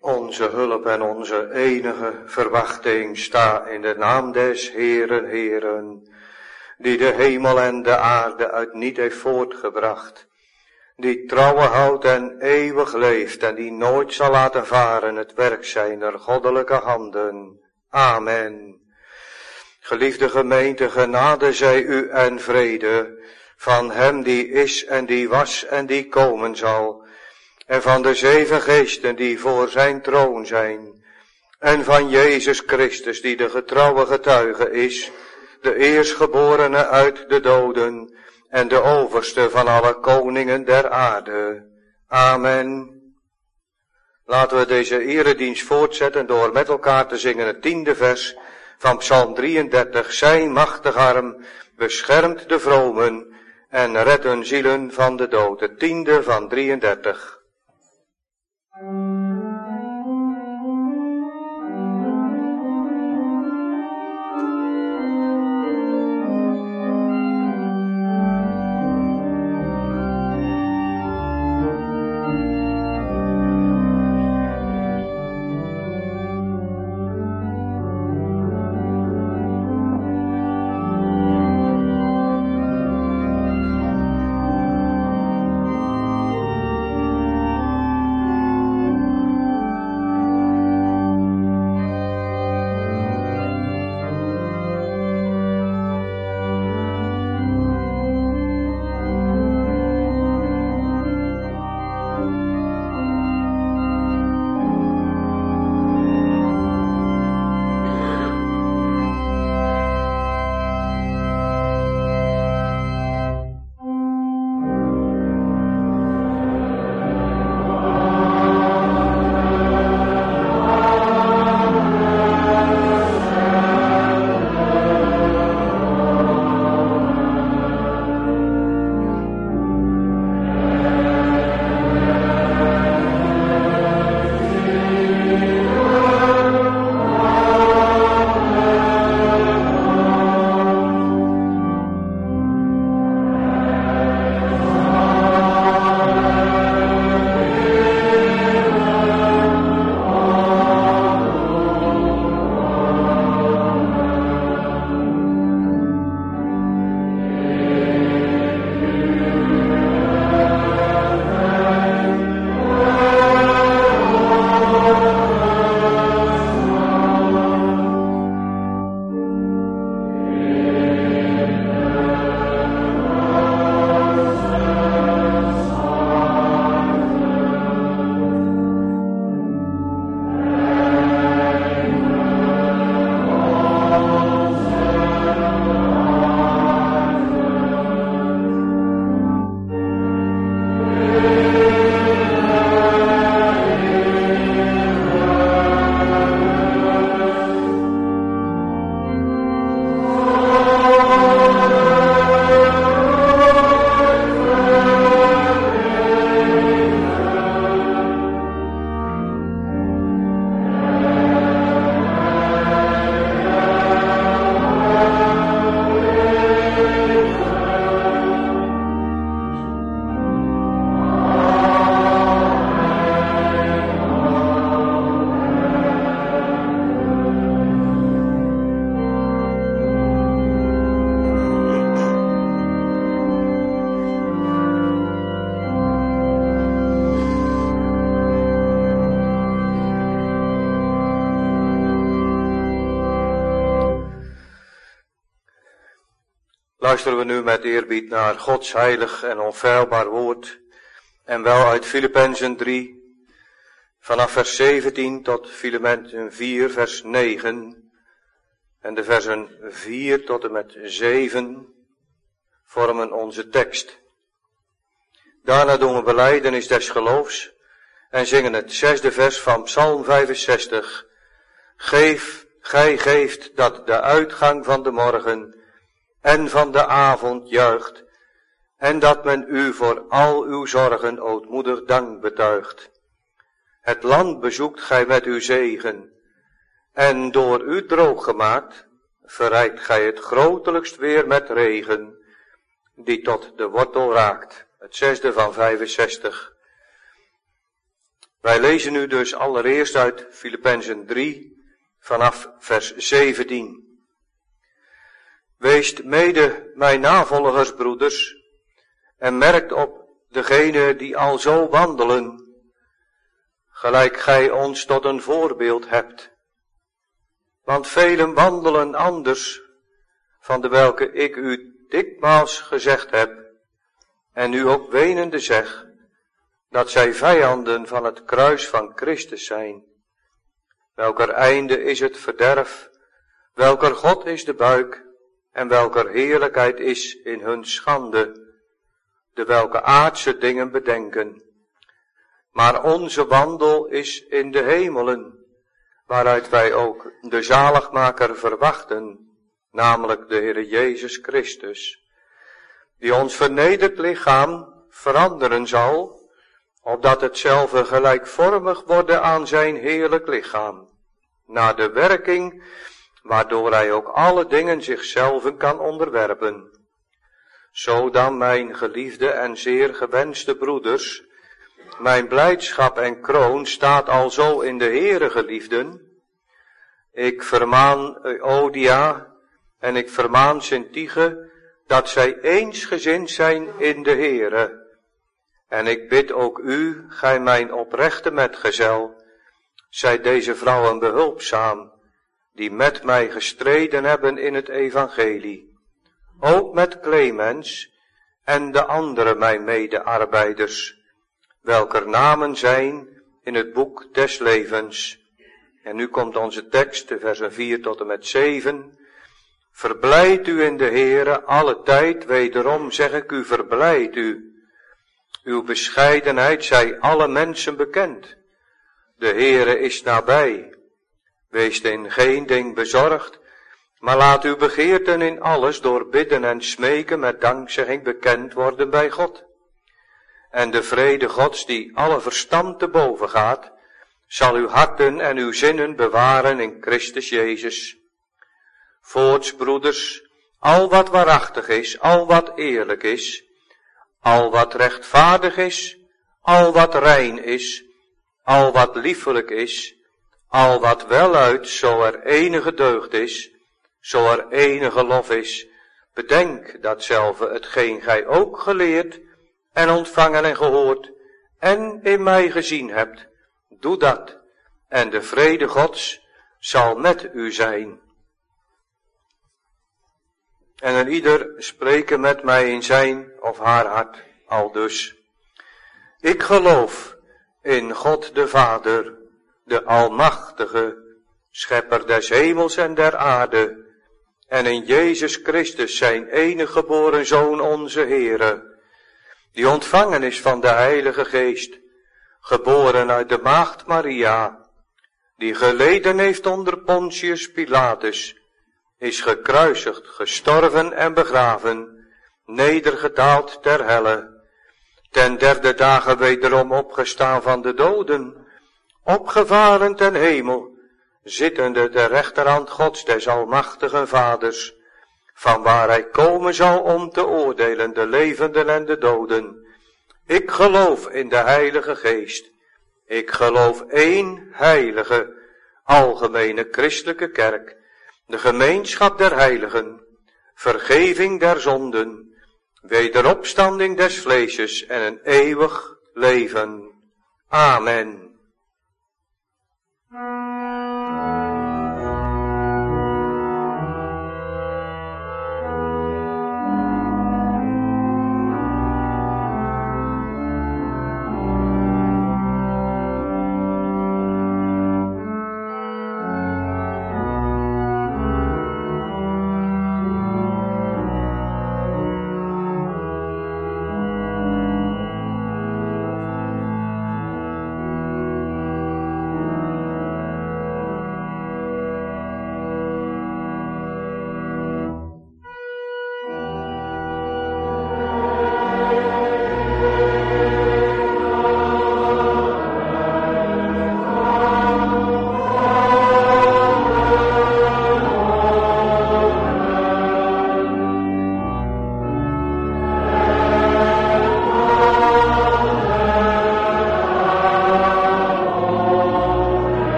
Onze hulp en onze enige verwachting sta in de naam des Heeren, Heeren, die de hemel en de aarde uit niet heeft voortgebracht, die trouwe houdt en eeuwig leeft en die nooit zal laten varen het werk zijner goddelijke handen. Amen. Geliefde gemeente, genade zij u en vrede van hem die is en die was en die komen zal, en van de 7 geesten die voor zijn troon zijn, en van Jezus Christus die de getrouwe getuige is, de eerstgeborene uit de doden en de overste van alle koningen der aarde. Amen. Laten we deze eredienst voortzetten door met elkaar te zingen het 10e vers van Psalm 33. Zijn machtige arm beschermt de vromen en redt hun zielen van de dood. Het 10e van 33. Luisteren we nu met eerbied naar Gods heilig en onfeilbaar woord, en wel uit Filippenzen 3, vanaf vers 17 tot Filippenzen 4, vers 9, en de versen 4 tot en met 7 vormen onze tekst. Daarna doen we belijdenis des geloofs en zingen het 6e vers van Psalm 65. Gij geeft dat de uitgang van de morgen en van de avond juicht, en dat men u voor al uw zorgen ootmoedig dank betuigt. Het land bezoekt gij met uw zegen, en door u droog gemaakt, verrijkt gij het grotelijkst weer met regen, die tot de wortel raakt. Het 6e van 65. Wij lezen nu dus allereerst uit Filippenzen 3 vanaf vers 17. Weest mede mijn navolgers, broeders, en merkt op degenen die al zo wandelen, gelijk gij ons tot een voorbeeld hebt. Want velen wandelen anders, van de welke ik u dikmaals gezegd heb, en nu ook wenende zeg, dat zij vijanden van het kruis van Christus zijn, welker einde is het verderf, welker God is de buik, en welker heerlijkheid is in hun schande, de welke aardse dingen bedenken. Maar onze wandel is in de hemelen, waaruit wij ook de zaligmaker verwachten, namelijk de Heere Jezus Christus, die ons vernederd lichaam veranderen zal, opdat hetzelfde gelijkvormig worden aan zijn heerlijk lichaam, naar de werking waardoor hij ook alle dingen zichzelf kan onderwerpen. Zo dan, mijn geliefde en zeer gewenste broeders, mijn blijdschap en kroon staat alzo in de Heere, geliefden. Ik vermaan Euodia en ik vermaan Syntyche, dat zij eensgezind zijn in de Heere. En ik bid ook u, gij mijn oprechte metgezel, zij deze vrouwen behulpzaam, die met mij gestreden hebben in het evangelie. Ook met Clemens en de andere mijn medearbeiders, welker namen zijn in het boek des levens. En nu komt onze tekst, versen 4 tot en met 7. Verblijd u in de Heere alle tijd, wederom zeg ik u, verblijd u. Uw bescheidenheid zij alle mensen bekend. De Heere is nabij. Wees in geen ding bezorgd, maar laat uw begeerten in alles door bidden en smeken met dankzegging bekend worden bij God. En de vrede Gods, die alle verstand te boven gaat, zal uw harten en uw zinnen bewaren in Christus Jezus. Voorts, broeders, al wat waarachtig is, al wat eerlijk is, al wat rechtvaardig is, al wat rein is, al wat liefelijk is, al wat weluit, zo er enige deugd is, zo er enige lof is, bedenk datzelfde hetgeen gij ook geleerd en ontvangen en gehoord en in mij gezien hebt. Doe dat, en de vrede Gods zal met u zijn. En een ieder spreken met mij in zijn of haar hart, aldus. Ik geloof in God de Vader, de Almachtige, Schepper des hemels en der aarde, en in Jezus Christus zijn enige geboren Zoon onze Heere, die ontvangen is van de Heilige Geest, geboren uit de maagd Maria, die geleden heeft onder Pontius Pilatus, is gekruisigd, gestorven en begraven, nedergedaald ter helle, ten derde dagen wederom opgestaan van de doden, opgevaren ten hemel, zittende ter rechterhand Gods des almachtigen Vaders, vanwaar hij komen zal om te oordelen de levenden en de doden. Ik geloof in de Heilige Geest. Ik geloof één heilige, algemene christelijke kerk, de gemeenschap der heiligen, vergeving der zonden, wederopstanding des vleesjes en een eeuwig leven. Amen.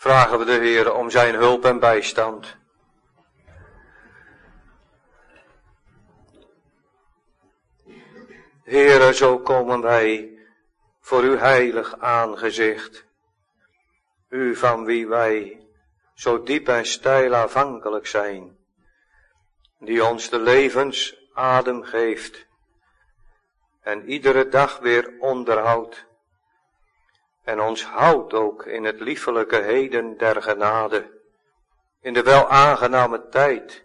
vragen we de Heer om zijn hulp en bijstand. Heere, zo komen wij voor uw heilig aangezicht. U van wie wij zo diep en steil afhankelijk zijn. Die ons de levensadem geeft. En iedere dag weer onderhoudt. En ons houdt ook in het liefelijke heden der genade. In de wel aangename tijd.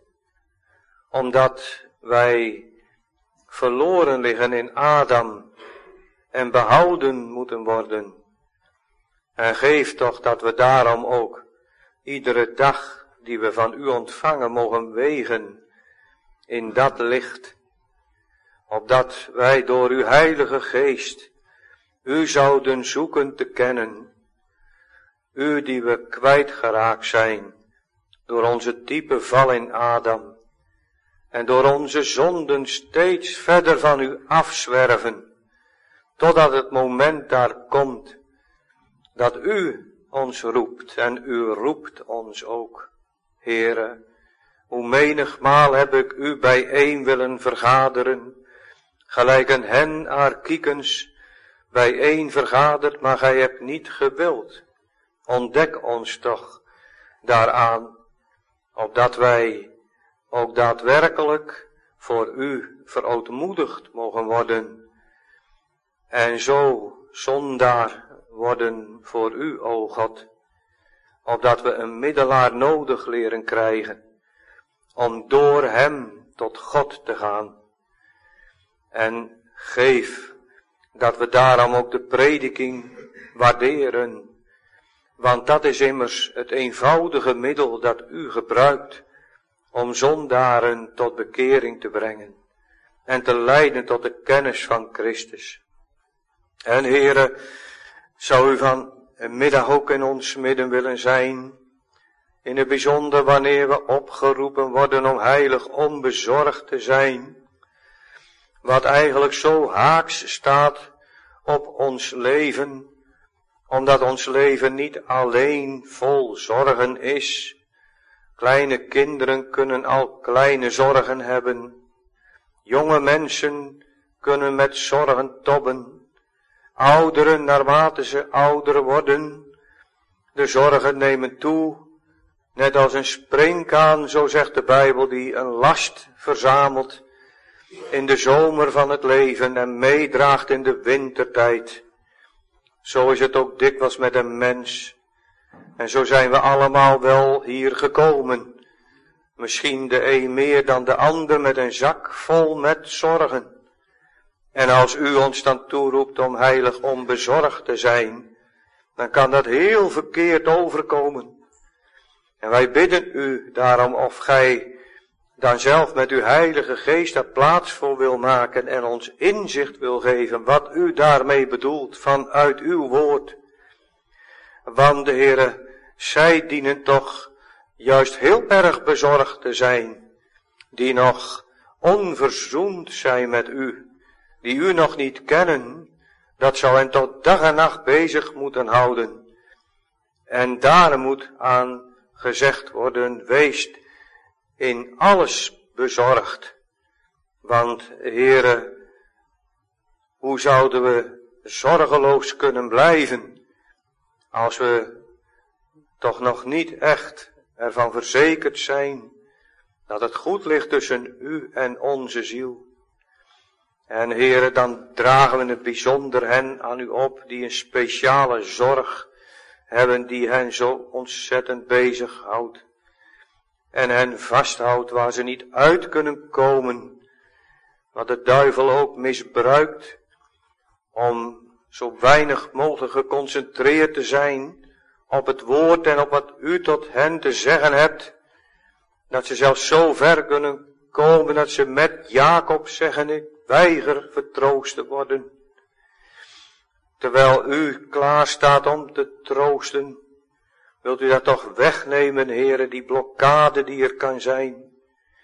Omdat wij verloren liggen in Adam en behouden moeten worden. En geef toch dat we daarom ook iedere dag die we van u ontvangen mogen wegen in dat licht. Opdat wij door uw heilige geest u zouden zoeken te kennen. U die we kwijtgeraakt zijn door onze diepe val in Adam. En door onze zonden steeds verder van u afzwerven. Totdat het moment daar komt. Dat u ons roept. En u roept ons ook. Heere, hoe menigmaal heb ik u bijeen willen vergaderen. Gelijk een hen haar kiekens bijeen vergaderd. Maar gij hebt niet gewild. Ontdek ons toch daaraan. Opdat wij ook daadwerkelijk voor u verootmoedigd mogen worden. En zo zondaar worden voor u, o God. Opdat we een middelaar nodig leren krijgen. Om door hem tot God te gaan. En geef dat we daarom ook de prediking waarderen. Want dat is immers het eenvoudige middel dat u gebruikt. Om zondaren tot bekering te brengen. En te leiden tot de kennis van Christus. En Heere, zou u van een middag ook in ons midden willen zijn. In het bijzonder wanneer we opgeroepen worden om heilig onbezorgd te zijn. Wat eigenlijk zo haaks staat op ons leven. Omdat ons leven niet alleen vol zorgen is. Kleine kinderen kunnen al kleine zorgen hebben. Jonge mensen kunnen met zorgen tobben. Ouderen, naarmate ze ouder worden, de zorgen nemen toe. Net als een springkaan, zo zegt de Bijbel, die een last verzamelt in de zomer van het leven en meedraagt in de wintertijd. Zo is het ook dikwijls met een mens. En zo zijn we allemaal wel hier gekomen. Misschien de een meer dan de ander met een zak vol met zorgen. En als u ons dan toeroept om heilig onbezorgd te zijn, dan kan dat heel verkeerd overkomen. En wij bidden u daarom of gij dan zelf met uw heilige geest daar plaats voor wil maken en ons inzicht wil geven wat u daarmee bedoelt vanuit uw woord. Want de Heere, zij dienen toch juist heel erg bezorgd te zijn, die nog onverzoend zijn met u, die u nog niet kennen, dat zou hen tot dag en nacht bezig moeten houden. En daar moet aan gezegd worden, wees in alles bezorgd. Want Heere, hoe zouden we zorgeloos kunnen blijven, als we toch nog niet echt ervan verzekerd zijn, dat het goed ligt tussen u en onze ziel. En Heere, dan dragen we het bijzonder hen aan u op, die een speciale zorg hebben, die hen zo ontzettend bezighoudt. En hen vasthoudt waar ze niet uit kunnen komen. Wat de duivel ook misbruikt, om zo weinig mogelijk geconcentreerd te zijn op het woord en op wat u tot hen te zeggen hebt. Dat ze zelfs zo ver kunnen komen dat ze met Jacob zeggen, ik weiger vertroost te worden. Terwijl u klaar staat om te troosten, wilt u dat toch wegnemen, Heere, die blokkade die er kan zijn.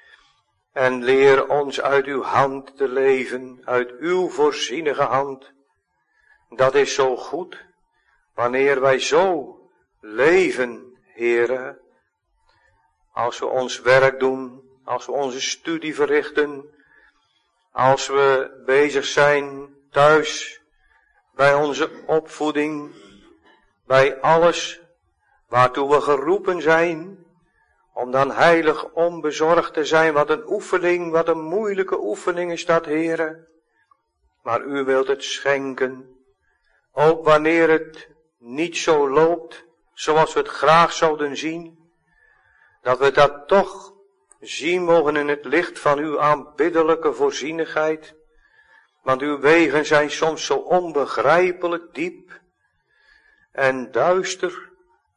En leer ons uit uw hand te leven, uit uw voorzienige hand. Dat is zo goed, wanneer wij zo leven Heere, als we ons werk doen, als we onze studie verrichten, als we bezig zijn thuis, bij onze opvoeding, bij alles waartoe we geroepen zijn, om dan heilig onbezorgd te zijn. Wat een oefening, wat een moeilijke oefening is dat, Heere. Maar u wilt het schenken, ook wanneer het niet zo loopt zoals we het graag zouden zien, dat we dat toch zien mogen in het licht van uw aanbiddelijke voorzienigheid. Want uw wegen zijn soms zo onbegrijpelijk diep en duister.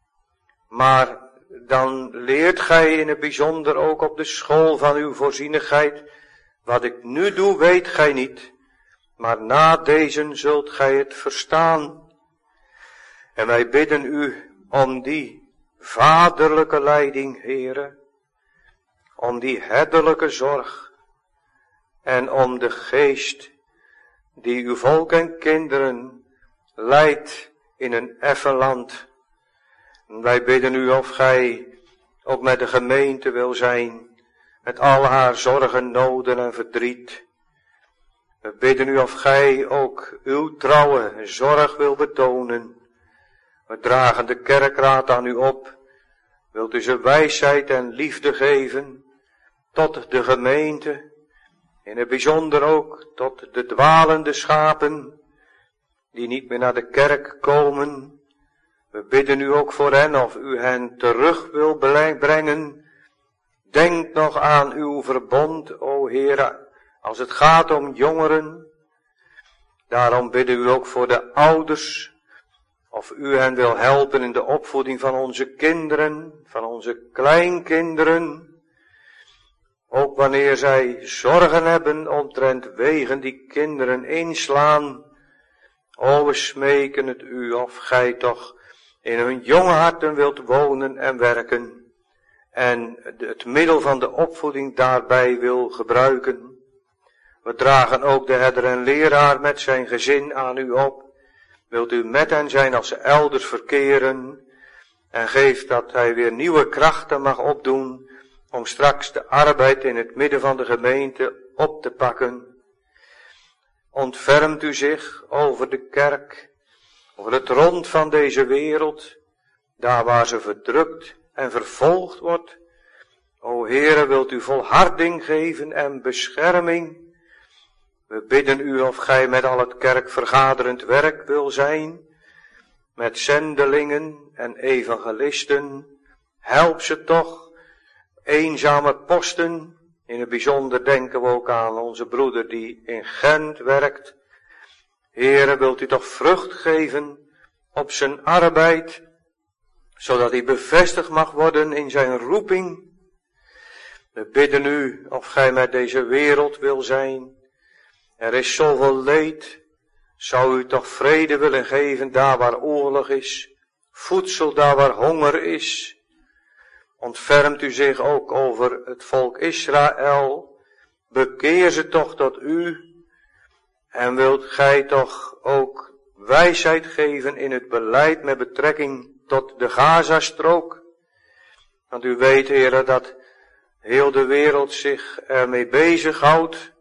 Maar dan leert gij in het bijzonder ook op de school van uw voorzienigheid. Wat ik nu doe, weet gij niet. Maar na deze zult gij het verstaan. En wij bidden u om die vaderlijke leiding, Heere. Om die herderlijke zorg. En om de geest die uw volk en kinderen leidt in een effen land. Wij bidden u of gij ook met de gemeente wil zijn, met al haar zorgen, noden en verdriet. We bidden u of gij ook uw trouwe zorg wil betonen. We dragen de kerkraad aan u op. Wilt u ze wijsheid en liefde geven tot de gemeente. In het bijzonder ook tot de dwalende schapen die niet meer naar de kerk komen. We bidden u ook voor hen of u hen terug wil brengen. Denk nog aan uw verbond, o Heere, als het gaat om jongeren. Daarom bidden u ook voor de ouders, of u hen wil helpen in de opvoeding van onze kinderen, van onze kleinkinderen. Ook wanneer zij zorgen hebben omtrent wegen die kinderen inslaan. O, we smeken het u of gij toch in hun jonge harten wilt wonen en werken. En het middel van de opvoeding daarbij wil gebruiken. We dragen ook de herder en leraar met zijn gezin aan u op. Wilt u met hen zijn als ze elders verkeren. En geeft dat hij weer nieuwe krachten mag opdoen. Om straks de arbeid in het midden van de gemeente op te pakken. Ontfermt u zich over de kerk, over het rond van deze wereld, daar waar ze verdrukt en vervolgd wordt. O Heere, wilt u volharding geven en bescherming. We bidden u of gij met al het kerkvergaderend werk wil zijn, met zendelingen en evangelisten. Help ze toch. Eenzame posten, in het bijzonder denken we ook aan onze broeder die in Gent werkt. Heere, wilt u toch vrucht geven op zijn arbeid, zodat hij bevestigd mag worden in zijn roeping. We bidden u of gij met deze wereld wil zijn. Er is zoveel leed, zou u toch vrede willen geven daar waar oorlog is, voedsel daar waar honger is. Ontfermt u zich ook over het volk Israël. Bekeer ze toch tot u. En wilt gij toch ook wijsheid geven in het beleid met betrekking tot de Gazastrook. Want u weet, Heere, dat heel de wereld zich ermee bezighoudt.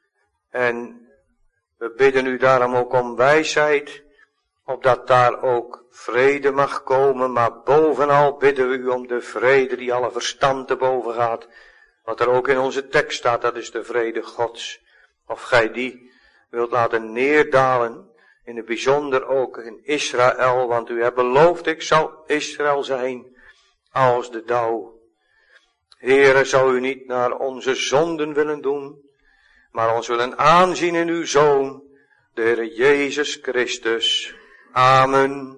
En we bidden u daarom ook om wijsheid. Opdat daar ook vrede mag komen, maar bovenal bidden we u om de vrede die alle verstand te boven gaat. Wat er ook in onze tekst staat, dat is de vrede Gods. Of gij die wilt laten neerdalen, in het bijzonder ook in Israël, want u hebt beloofd, ik zal Israël zijn als de dauw. Heere, zou u niet naar onze zonden willen doen, maar ons willen aanzien in uw Zoon, de Heere Jezus Christus. Amen.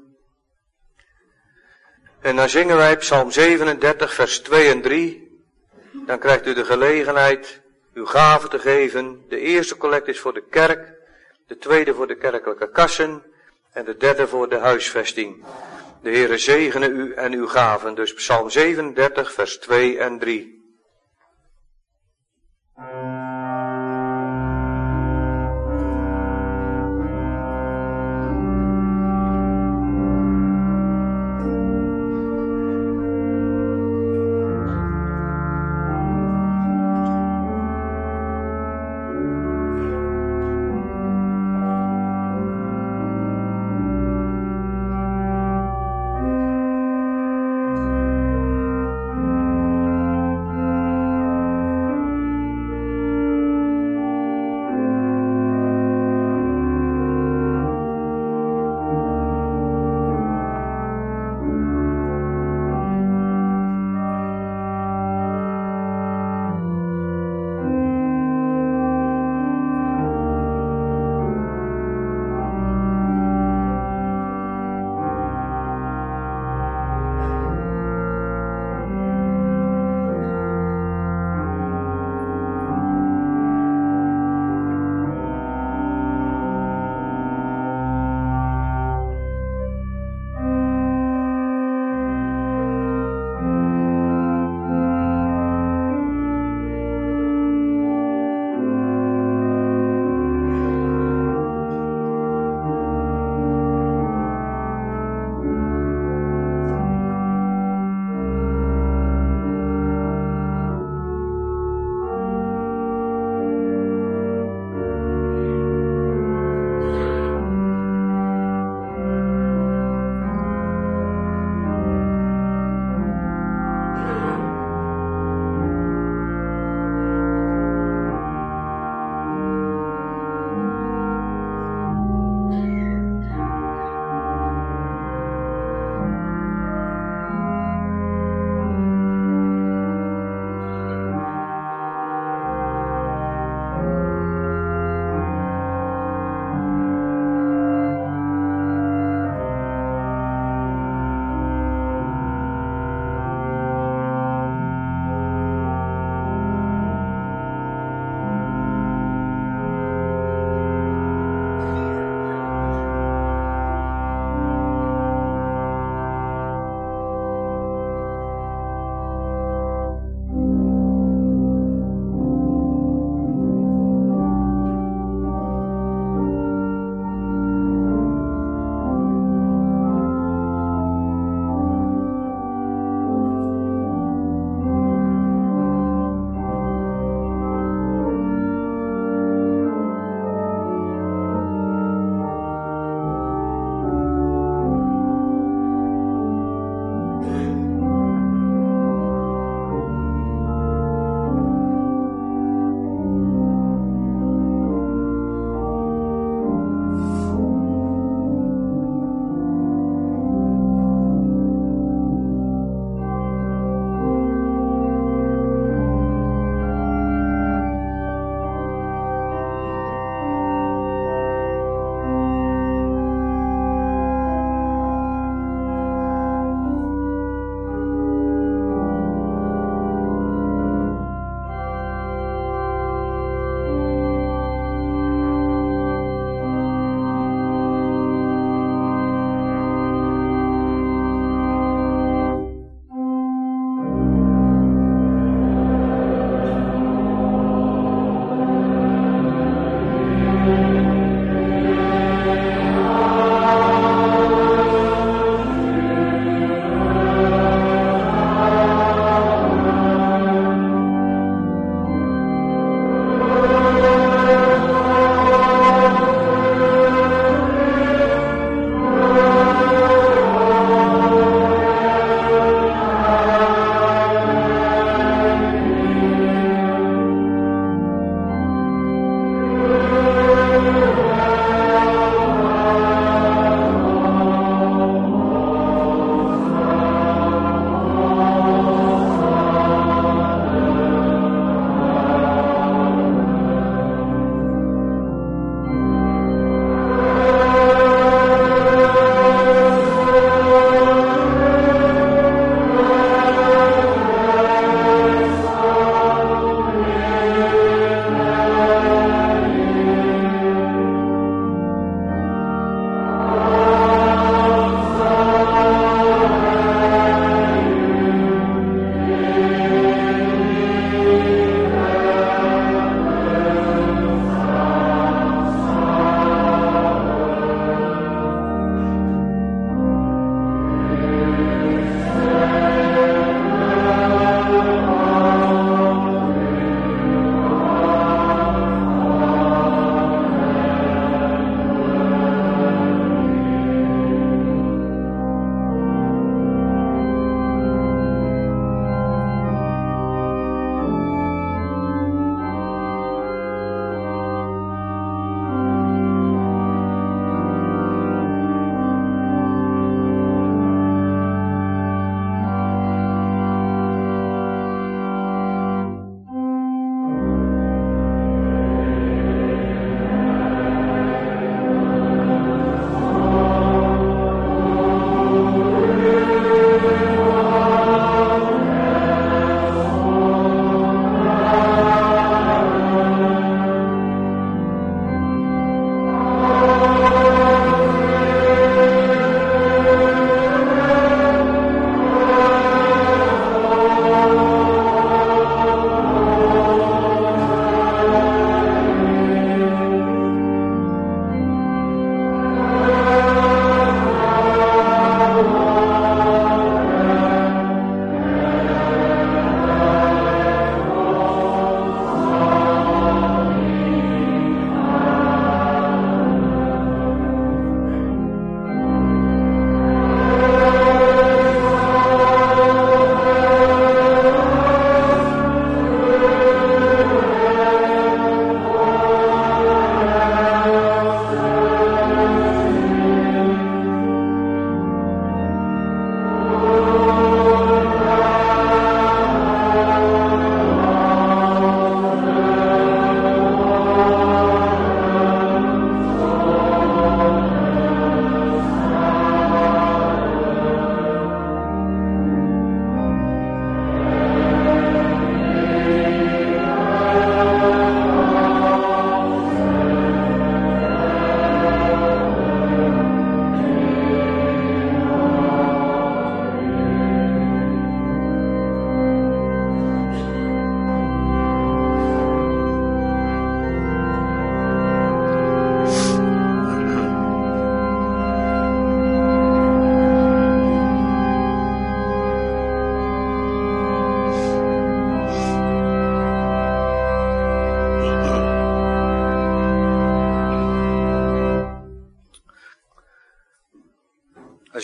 En dan zingen wij Psalm 37 vers 2 en 3. Dan krijgt u de gelegenheid uw gave te geven. De eerste collect is voor de kerk, de tweede voor de kerkelijke kassen en de derde voor de huisvesting. De Heere zegene u en uw gaven. Dus Psalm 37 vers 2 en 3.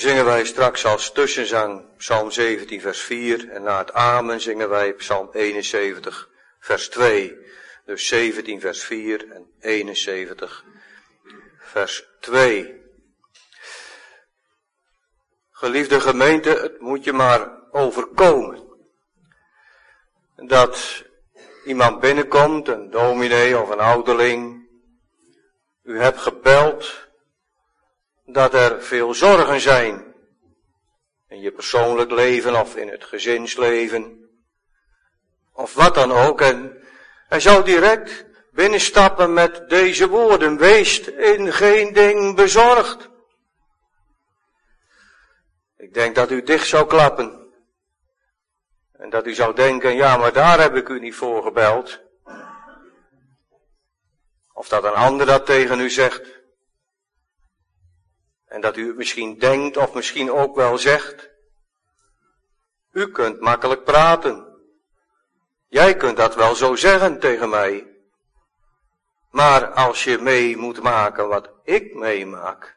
zingen wij straks als tussenzang Psalm 17 vers 4 en na het amen zingen wij Psalm 71 vers 2. Dus 17 vers 4 en 71 vers 2. Geliefde gemeente, het moet je maar overkomen. Dat iemand binnenkomt, een dominee of een ouderling. U hebt gebeld dat er veel zorgen zijn. In je persoonlijk leven of in het gezinsleven. Of wat dan ook. En hij zou direct binnenstappen met deze woorden. Wees in geen ding bezorgd. Ik denk dat u dicht zou klappen. En dat u zou denken, ja, maar daar heb ik u niet voor gebeld. Of dat een ander dat tegen u zegt. En dat u het misschien denkt of misschien ook wel zegt. U kunt makkelijk praten. Jij kunt dat wel zo zeggen tegen mij. Maar als je mee moet maken wat ik meemaak.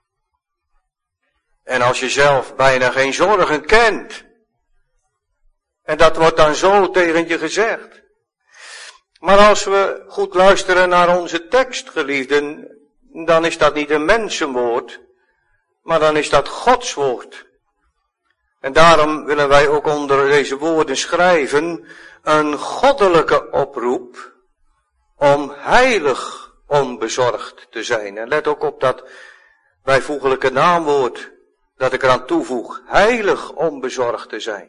En als je zelf bijna geen zorgen kent. En dat wordt dan zo tegen je gezegd. Maar als we goed luisteren naar onze tekst, geliefden, dan is dat niet een mensenwoord, maar dan is dat Gods woord. En daarom willen wij ook onder deze woorden schrijven een goddelijke oproep om heilig onbezorgd te zijn. En let ook op dat bijvoeglijke naamwoord dat ik eraan toevoeg, heilig onbezorgd te zijn.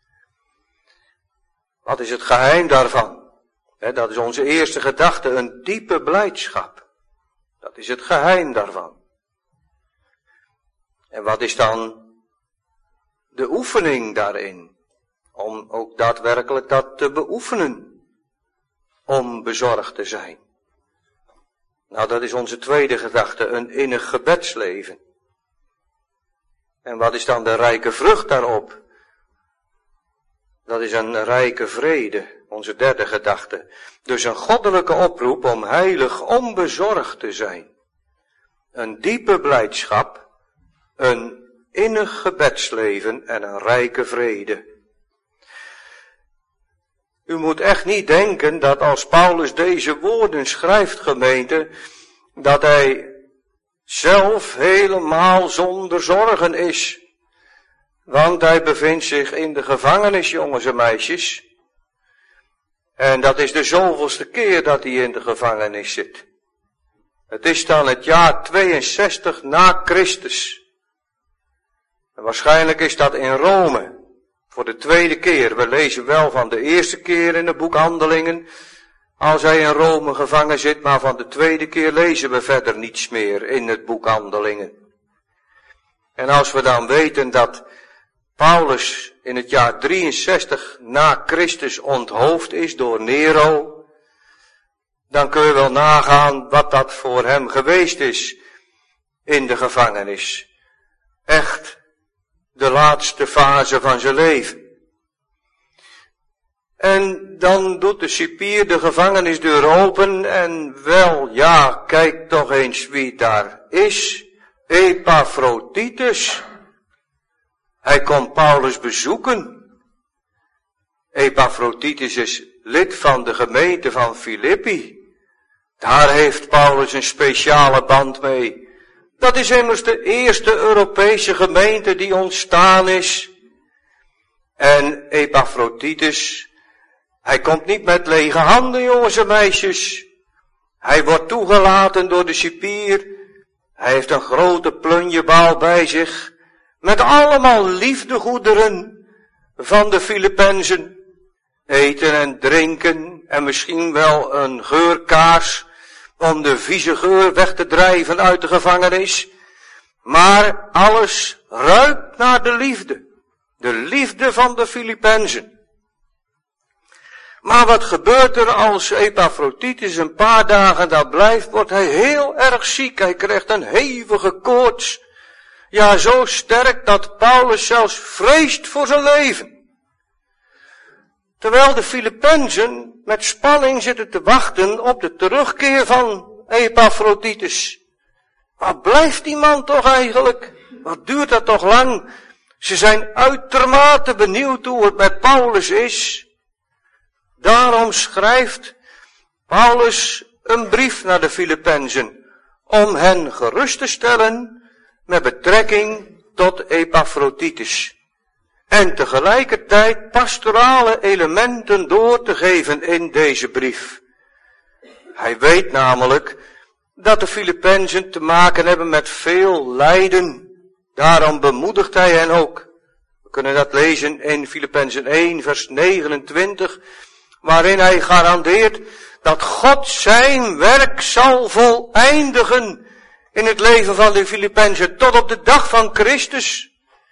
Wat is het geheim daarvan? Dat is onze eerste gedachte, een diepe blijdschap. Dat is het geheim daarvan. En wat is dan de oefening daarin? Om ook daadwerkelijk dat te beoefenen. Om bezorgd te zijn. Nou, dat is onze tweede gedachte, een innig gebedsleven. En wat is dan de rijke vrucht daarop? Dat is een rijke vrede, onze derde gedachte. Dus een goddelijke oproep om heilig onbezorgd te zijn. Een diepe blijdschap, een innig gebedsleven en een rijke vrede. U moet echt niet denken dat als Paulus deze woorden schrijft, gemeente, dat hij zelf helemaal zonder zorgen is. Want hij bevindt zich in de gevangenis, jongens en meisjes. En dat is de zoveelste keer dat hij in de gevangenis zit. Het is dan het jaar 62 na Christus. En waarschijnlijk is dat in Rome. Voor de tweede keer. We lezen wel van de eerste keer in het boek Handelingen. Als hij in Rome gevangen zit. Maar van de tweede keer lezen we verder niets meer in het boek Handelingen. En als we dan weten dat Paulus in het jaar 63 na Christus onthoofd is door Nero, dan kun je wel nagaan wat dat voor hem geweest is in de gevangenis. Echt de laatste fase van zijn leven. En dan doet de cipier de gevangenisdeur open en wel, ja, kijk toch eens wie daar is. Epaphroditus. Hij komt Paulus bezoeken. Epaphroditus is lid van de gemeente van Filippi. Daar heeft Paulus een speciale band mee. Dat is immers de eerste Europese gemeente die ontstaan is. En Epaphroditus, hij komt niet met lege handen, jongens en meisjes. Hij wordt toegelaten door de cipier. Hij heeft een grote plunjebaal bij zich. Met allemaal liefdegoederen van de Filippenzen. Eten en drinken en misschien wel een geurkaars om de vieze geur weg te drijven uit de gevangenis. Maar alles ruikt naar de liefde. De liefde van de Filippenzen. Maar wat gebeurt er als Epaphroditus een paar dagen daar blijft? Wordt hij heel erg ziek. Hij krijgt een hevige koorts. Ja, zo sterk dat Paulus zelfs vreest voor zijn leven. Terwijl de Filippenzen met spanning zitten te wachten op de terugkeer van Epaphroditus. Waar blijft die man toch eigenlijk? wat duurt dat toch lang? Ze zijn uitermate benieuwd hoe het met Paulus is. Daarom schrijft Paulus een brief naar de Filippenzen, om hen gerust te stellen met betrekking tot Epaphroditus. En tegelijkertijd pastorale elementen door te geven in deze brief. Hij weet namelijk dat de Filippenzen te maken hebben met veel lijden. Daarom bemoedigt hij hen ook. We kunnen dat lezen in Filippenzen 1 vers 29, waarin hij garandeert dat God zijn werk zal voleindigen in het leven van de Filippenzen tot op de dag van Christus.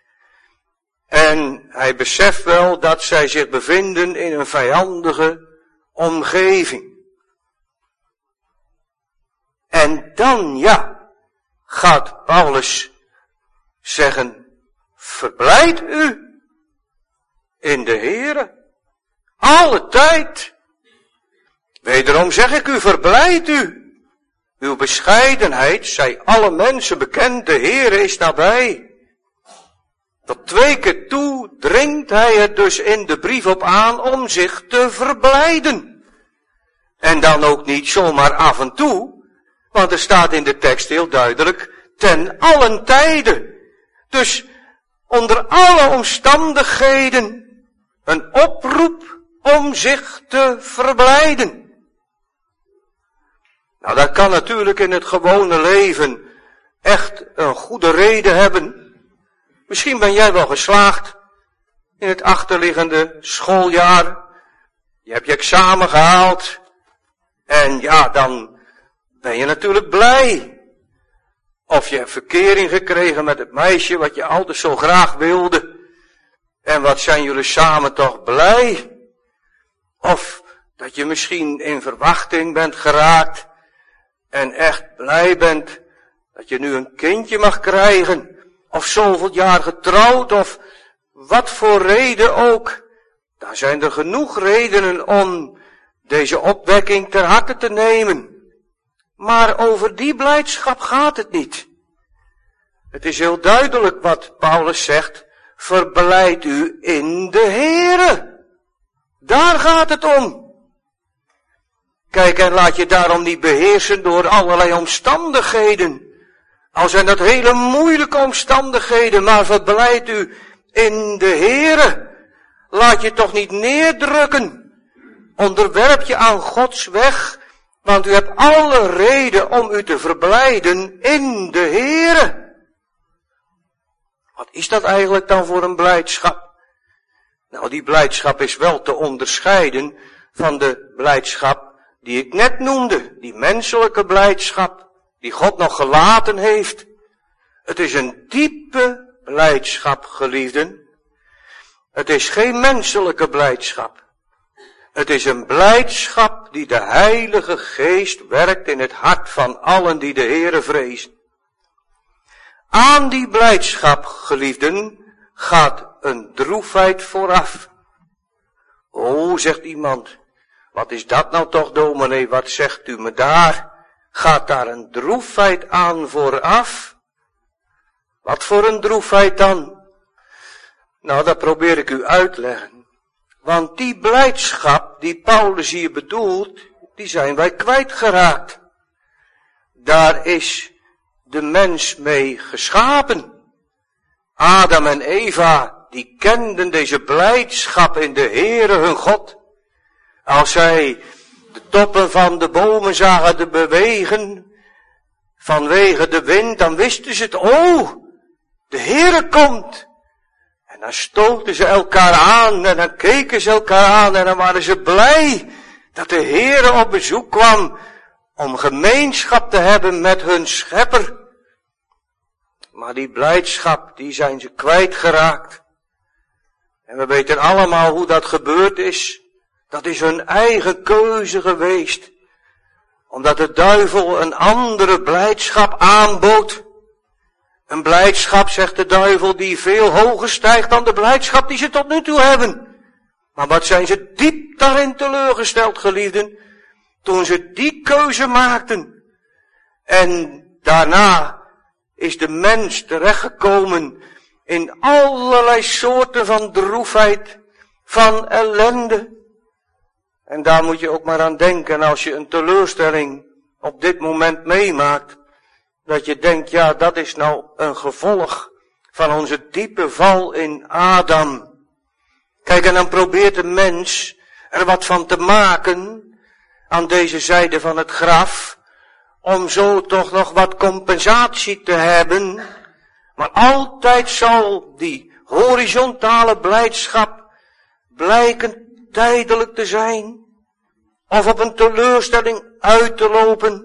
En hij beseft wel dat zij zich bevinden in een vijandige omgeving. En dan, gaat Paulus zeggen, verblijd u in de Heere, alle tijd. Wederom zeg ik u, verblijd u. Uw bescheidenheid zij alle mensen bekend, de Heere is nabij. Tot 2 keer toe dringt hij er dus in de brief op aan om zich te verblijden. En dan ook niet zomaar af en toe, want er staat in de tekst heel duidelijk, ten allen tijden. Dus onder alle omstandigheden een oproep om zich te verblijden. Nou, dat kan natuurlijk in het gewone leven echt een goede reden hebben. Misschien ben jij wel geslaagd in het achterliggende schooljaar. Je hebt je examen gehaald. En dan ben je natuurlijk blij. Of je hebt verkering gekregen met het meisje wat je altijd zo graag wilde. En wat zijn jullie samen toch blij. Of dat je misschien in verwachting bent geraakt. En echt blij bent dat je nu een kindje mag krijgen. Of zoveel jaar getrouwd, of wat voor reden ook. Daar zijn er genoeg redenen om deze opwekking ter harte te nemen. Maar over die blijdschap gaat het niet. Het is heel duidelijk wat Paulus zegt. Verblijd u in de Heere. Daar gaat het om. Kijk, en laat je daarom niet beheersen door allerlei omstandigheden. Al zijn dat hele moeilijke omstandigheden, maar verblijd u in de Heere. Laat je toch niet neerdrukken. Onderwerp je aan Gods weg, want u hebt alle reden om u te verblijden in de Heere. Wat is dat eigenlijk dan voor een blijdschap? Nou, die blijdschap is wel te onderscheiden van de blijdschap die ik net noemde. Die menselijke blijdschap, die God nog gelaten heeft. Het is een diepe blijdschap, geliefden. Het is geen menselijke blijdschap. Het is een blijdschap die de Heilige Geest werkt in het hart van allen die de Heere vrezen. Aan die blijdschap, geliefden, gaat een droefheid vooraf. Oh, zegt iemand, wat is dat nou toch, dominee, wat zegt u me daar? Gaat daar een droefheid aan vooraf? Wat voor een droefheid dan? Nou, dat probeer ik u uit te leggen. Want die blijdschap die Paulus hier bedoelt, die zijn wij kwijtgeraakt. Daar is de mens mee geschapen. Adam en Eva, die kenden deze blijdschap in de Heere hun God. Als zij de toppen van de bomen zagen te bewegen, vanwege de wind, dan wisten ze het, oh, de Heere komt. En dan stoten ze elkaar aan en dan keken ze elkaar aan en dan waren ze blij dat de Heere op bezoek kwam om gemeenschap te hebben met hun schepper. Maar die blijdschap, die zijn ze kwijtgeraakt. En we weten allemaal hoe dat gebeurd is. Dat is hun eigen keuze geweest. Omdat de duivel een andere blijdschap aanbood. Een blijdschap, zegt de duivel, die veel hoger stijgt dan de blijdschap die ze tot nu toe hebben. Maar wat zijn ze diep daarin teleurgesteld, geliefden, toen ze die keuze maakten. En daarna is de mens terechtgekomen in allerlei soorten van droefheid, van ellende. En daar moet je ook maar aan denken als je een teleurstelling op dit moment meemaakt. Dat je denkt, ja, dat is nou een gevolg van onze diepe val in Adam. Kijk, en dan probeert de mens er wat van te maken aan deze zijde van het graf, om zo toch nog wat compensatie te hebben. Maar altijd zal die horizontale blijdschap blijken tijdelijk te zijn, of op een teleurstelling uit te lopen.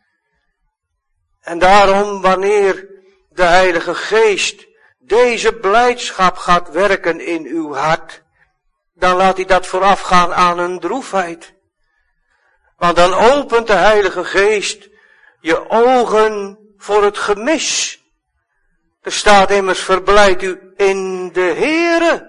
En daarom, wanneer de Heilige Geest deze blijdschap gaat werken in uw hart, dan laat hij dat voorafgaan aan een droefheid. Want dan opent de Heilige Geest je ogen voor het gemis. Er staat immers, verblijd u in de Heere.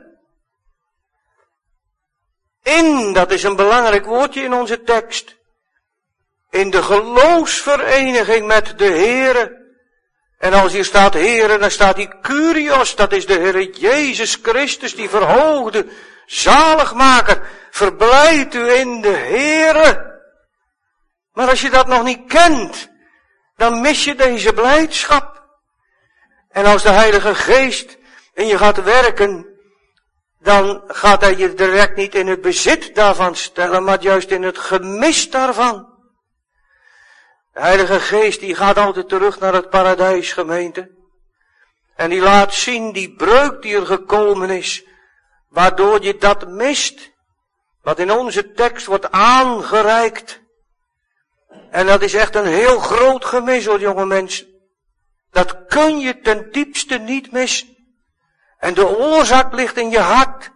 In, dat is een belangrijk woordje in onze tekst. In de geloofsvereniging met de Heere. En als hier staat Heere, dan staat hier Kyrios, dat is de Heere Jezus Christus, die verhoogde zaligmaker. Verblijd u in de Heere. Maar als je dat nog niet kent, dan mis je deze blijdschap. En als de Heilige Geest in je gaat werken, dan gaat hij je direct niet in het bezit daarvan stellen, maar juist in het gemis daarvan. De Heilige Geest die gaat altijd terug naar het paradijs, gemeente. En die laat zien die breuk die er gekomen is, waardoor je dat mist. Wat in onze tekst wordt aangereikt. En dat is echt een heel groot gemis, hoor, jonge mensen. Dat kun je ten diepste niet missen. En de oorzaak ligt in je hart.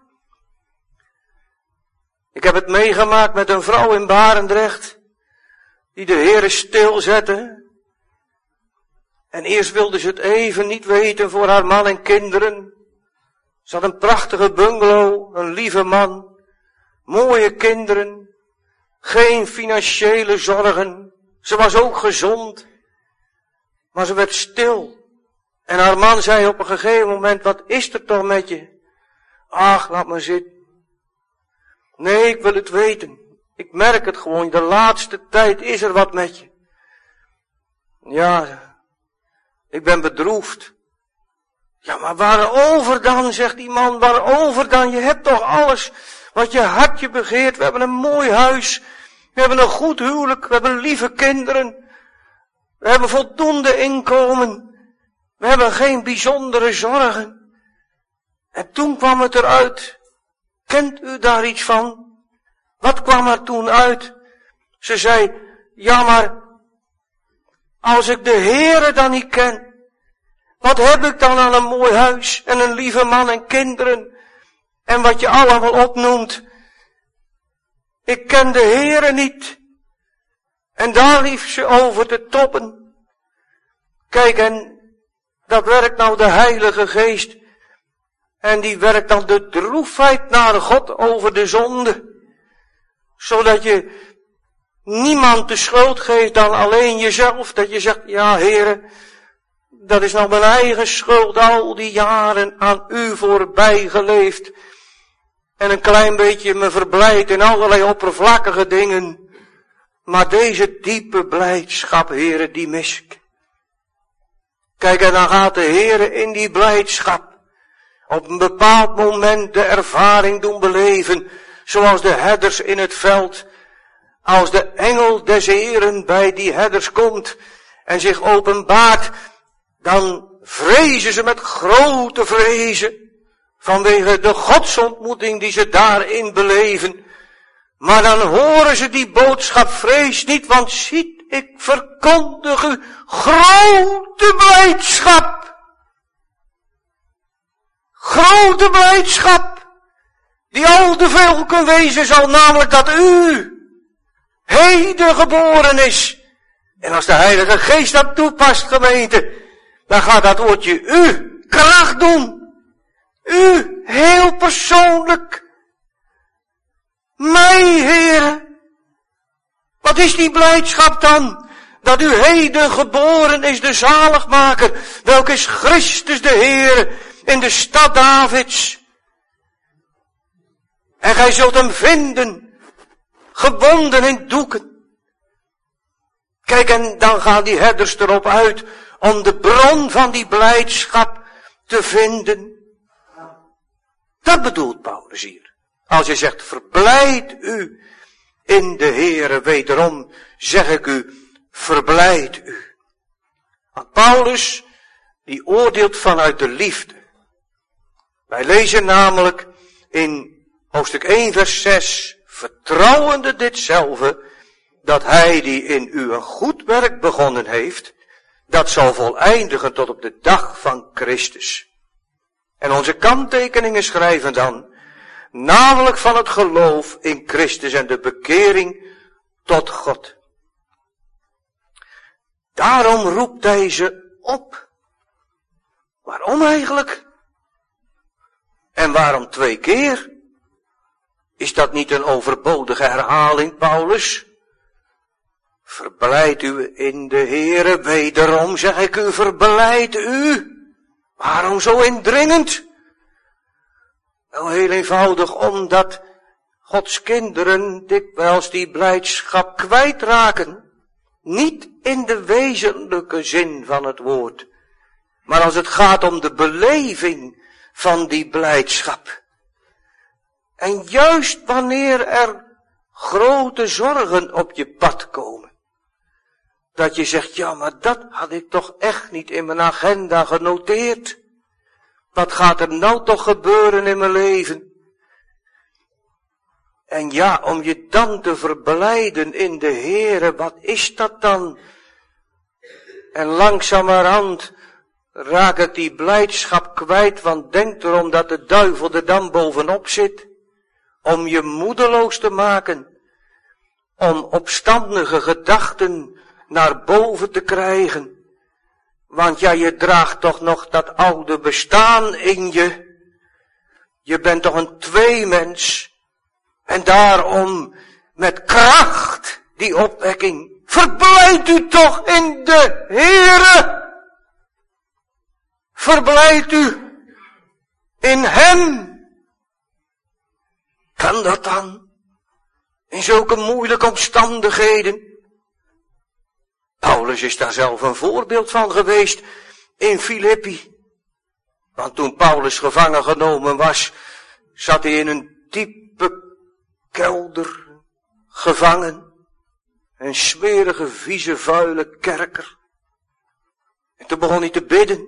Ik heb het meegemaakt met een vrouw in Barendrecht, die de Heere stilzette. En eerst wilde ze het even niet weten voor haar man en kinderen. Ze had een prachtige bungalow, een lieve man, mooie kinderen, geen financiële zorgen. Ze was ook gezond, maar ze werd stil. En haar man zei op een gegeven moment, wat is er toch met je? Ach, laat maar zitten. Nee, ik wil het weten. Ik merk het gewoon, de laatste tijd is er wat met je. Ja, ik ben bedroefd. Ja, maar waarover dan, zegt die man, waarover dan? Je hebt toch alles wat je hartje begeert. We hebben een mooi huis, we hebben een goed huwelijk, we hebben lieve kinderen. We hebben voldoende inkomen. We hebben geen bijzondere zorgen. En toen kwam het eruit. Kent u daar iets van? Wat kwam er toen uit? Ze zei, ja maar, als ik de Heere dan niet ken, wat heb ik dan aan een mooi huis en een lieve man en kinderen en wat je allemaal opnoemt? Ik ken de Heere niet. En daar liep ze over te toppen. Kijk, en dat werkt nou de Heilige Geest. En die werkt dan de droefheid naar God over de zonde. Zodat je niemand de schuld geeft dan alleen jezelf. Dat je zegt, ja Heere, dat is nou mijn eigen schuld, al die jaren aan u voorbij geleefd. En een klein beetje me verblijd in allerlei oppervlakkige dingen. Maar deze diepe blijdschap, Heere, die mis ik. Kijk, en dan gaat de Heere in die blijdschap op een bepaald moment de ervaring doen beleven, zoals de herders in het veld. Als de engel des Heeren bij die herders komt en zich openbaart, dan vrezen ze met grote vrezen, vanwege de godsontmoeting die ze daarin beleven. Maar dan horen ze die boodschap, vrees niet, want ziet, ik verkondig u grote blijdschap. Grote blijdschap, die al te veel kan wezen zal, namelijk dat u heden geboren is. En als de Heilige Geest dat toepast, gemeente, dan gaat dat woordje u kracht doen. U, heel persoonlijk. Mij, Heere. Wat is die blijdschap dan? dat u heden geboren is de zaligmaker, welke is Christus de Heer in de stad Davids. En gij zult hem vinden, gebonden in doeken. Kijk, en dan gaan die herders erop uit om de bron van die blijdschap te vinden. Dat bedoelt Paulus hier. Als je zegt, verblijd u in de Heere, wederom zeg ik u, verblijd u. Want Paulus, die oordeelt vanuit de liefde. Wij lezen namelijk in hoofdstuk 1 vers 6, vertrouwende ditzelfde, dat hij die in u een goed werk begonnen heeft, dat zal voleindigen tot op de dag van Christus. En onze kanttekeningen schrijven dan, namelijk van het geloof in Christus en de bekering tot God. Daarom roept hij ze op. Waarom eigenlijk? En waarom 2 keer? Is dat niet een overbodige herhaling, Paulus? Verblijd u in de Heere, wederom zeg ik u, verblijd u. Waarom zo indringend? Wel heel eenvoudig, omdat Gods kinderen dikwijls die blijdschap kwijtraken. Niet in de wezenlijke zin van het woord, maar als het gaat om de beleving van die blijdschap. En juist wanneer er grote zorgen op je pad komen, dat je zegt, ja, maar dat had ik toch echt niet in mijn agenda genoteerd. Wat gaat er nou toch gebeuren in mijn leven? En ja, om je dan te verblijden in de Heere, wat is dat dan? En langzamerhand raak ik die blijdschap kwijt, want denk erom dat de duivel er dan bovenop zit. Om je moedeloos te maken. Om opstandige gedachten naar boven te krijgen. Want ja, je draagt toch nog dat oude bestaan in je. Je bent toch een tweemens. En daarom met kracht die opwekking. Verblijd u toch in de Heere. Verblijd u in Hem. Kan dat dan? In zulke moeilijke omstandigheden? Paulus is daar zelf een voorbeeld van geweest in Filippi. Want toen Paulus gevangen genomen was, zat hij in een diepe kelder gevangen. Een smerige, vieze, vuile kerker. En toen begon hij te bidden.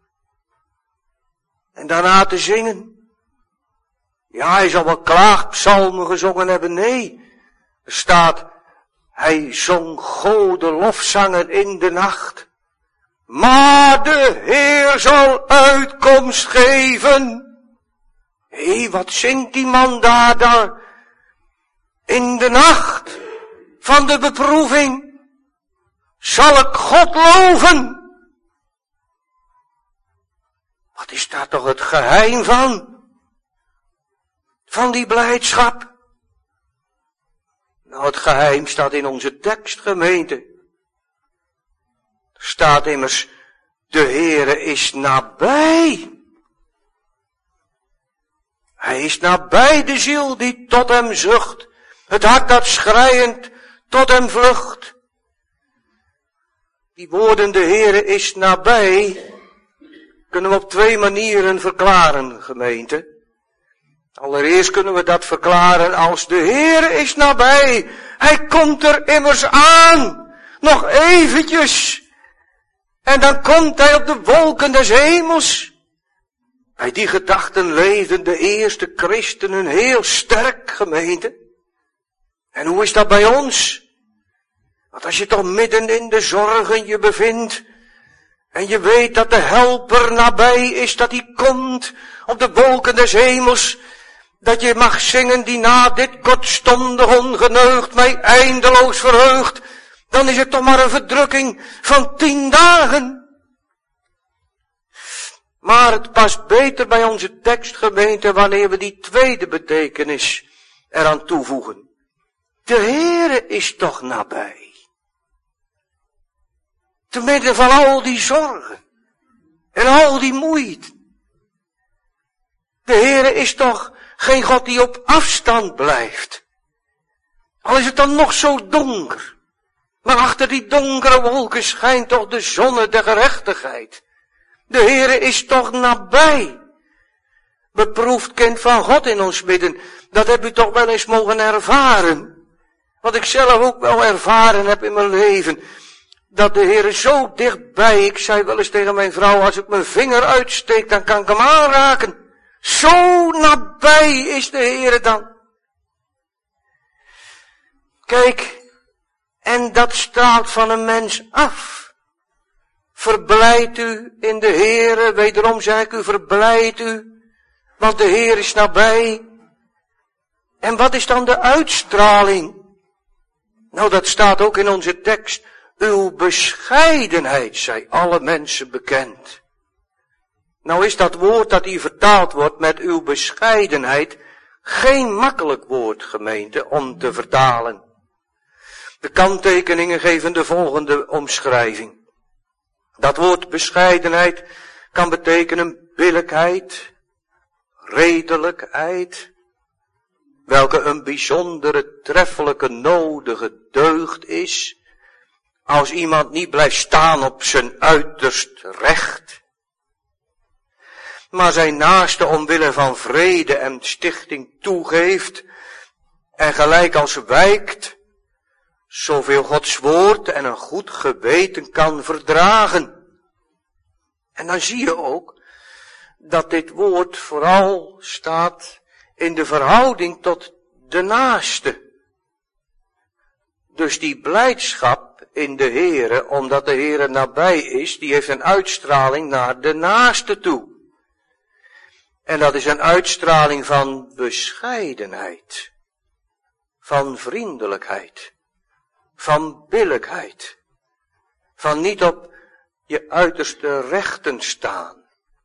En daarna te zingen. Ja, hij zal wel klaagpsalmen gezongen hebben. Nee, er staat, hij zong gode lofzangen in de nacht. Maar de Heer zal uitkomst geven. Hé, wat zingt die man daar? In de nacht van de beproeving zal ik God loven. Wat is daar toch het geheim van? Van die blijdschap? Nou, het geheim staat in onze tekst, gemeente. Er staat immers, de Heere is nabij. Hij is nabij de ziel die tot hem zucht. Het hart dat schreiend tot hem vlucht. Die woorden, de Heere is nabij, kunnen we op 2 manieren verklaren, gemeente. Allereerst kunnen we dat verklaren als de Heere is nabij. Hij komt er immers aan. Nog eventjes. En dan komt hij op de wolken des hemels. Bij die gedachten leefden de eerste christenen heel sterk, gemeente. En hoe is dat bij ons? Want als je toch midden in de zorgen je bevindt, en je weet dat de helper nabij is, dat hij komt op de wolken des hemels, dat je mag zingen die na dit kortstondig ongeneugd mij eindeloos verheugt, dan is het toch maar een verdrukking van 10 dagen. Maar het past beter bij onze tekstgemeente wanneer we die tweede betekenis eraan toevoegen. De Heere is toch nabij. Te midden van al die zorgen. En al die moeite. De Heere is toch geen God die op afstand blijft. Al is het dan nog zo donker. Maar achter die donkere wolken schijnt toch de zonne der gerechtigheid. De Heere is toch nabij. Beproefd kind van God in ons midden. Dat heb u toch wel eens mogen ervaren. Wat ik zelf ook wel ervaren heb in mijn leven. Dat de Heere zo dichtbij. Ik zei wel eens tegen mijn vrouw. Als ik mijn vinger uitsteek dan kan ik hem aanraken. Zo nabij is de Heere dan. Kijk. En dat straalt van een mens af. Verblijd u in de Heere. Wederom zeg ik u, verblijd u. Want de Heer is nabij. En wat is dan de uitstraling? Nou, dat staat ook in onze tekst. Uw bescheidenheid zij alle mensen bekend. Nou is dat woord dat hier vertaald wordt met uw bescheidenheid geen makkelijk woord, gemeente, om te vertalen. De kanttekeningen geven de volgende omschrijving. Dat woord bescheidenheid kan betekenen billijkheid, redelijkheid, welke een bijzondere, treffelijke, nodige deugd is, als iemand niet blijft staan op zijn uiterst recht, maar zijn naaste omwille van vrede en stichting toegeeft, en gelijk als wijkt, zoveel Gods woord en een goed geweten kan verdragen. En dan zie je ook, dat dit woord vooral staat in de verhouding tot de naaste. Dus die blijdschap in de Heere, omdat de Heere nabij is, die heeft een uitstraling naar de naaste toe. En dat is een uitstraling van bescheidenheid, van vriendelijkheid, van billijkheid, van niet op je uiterste rechten staan.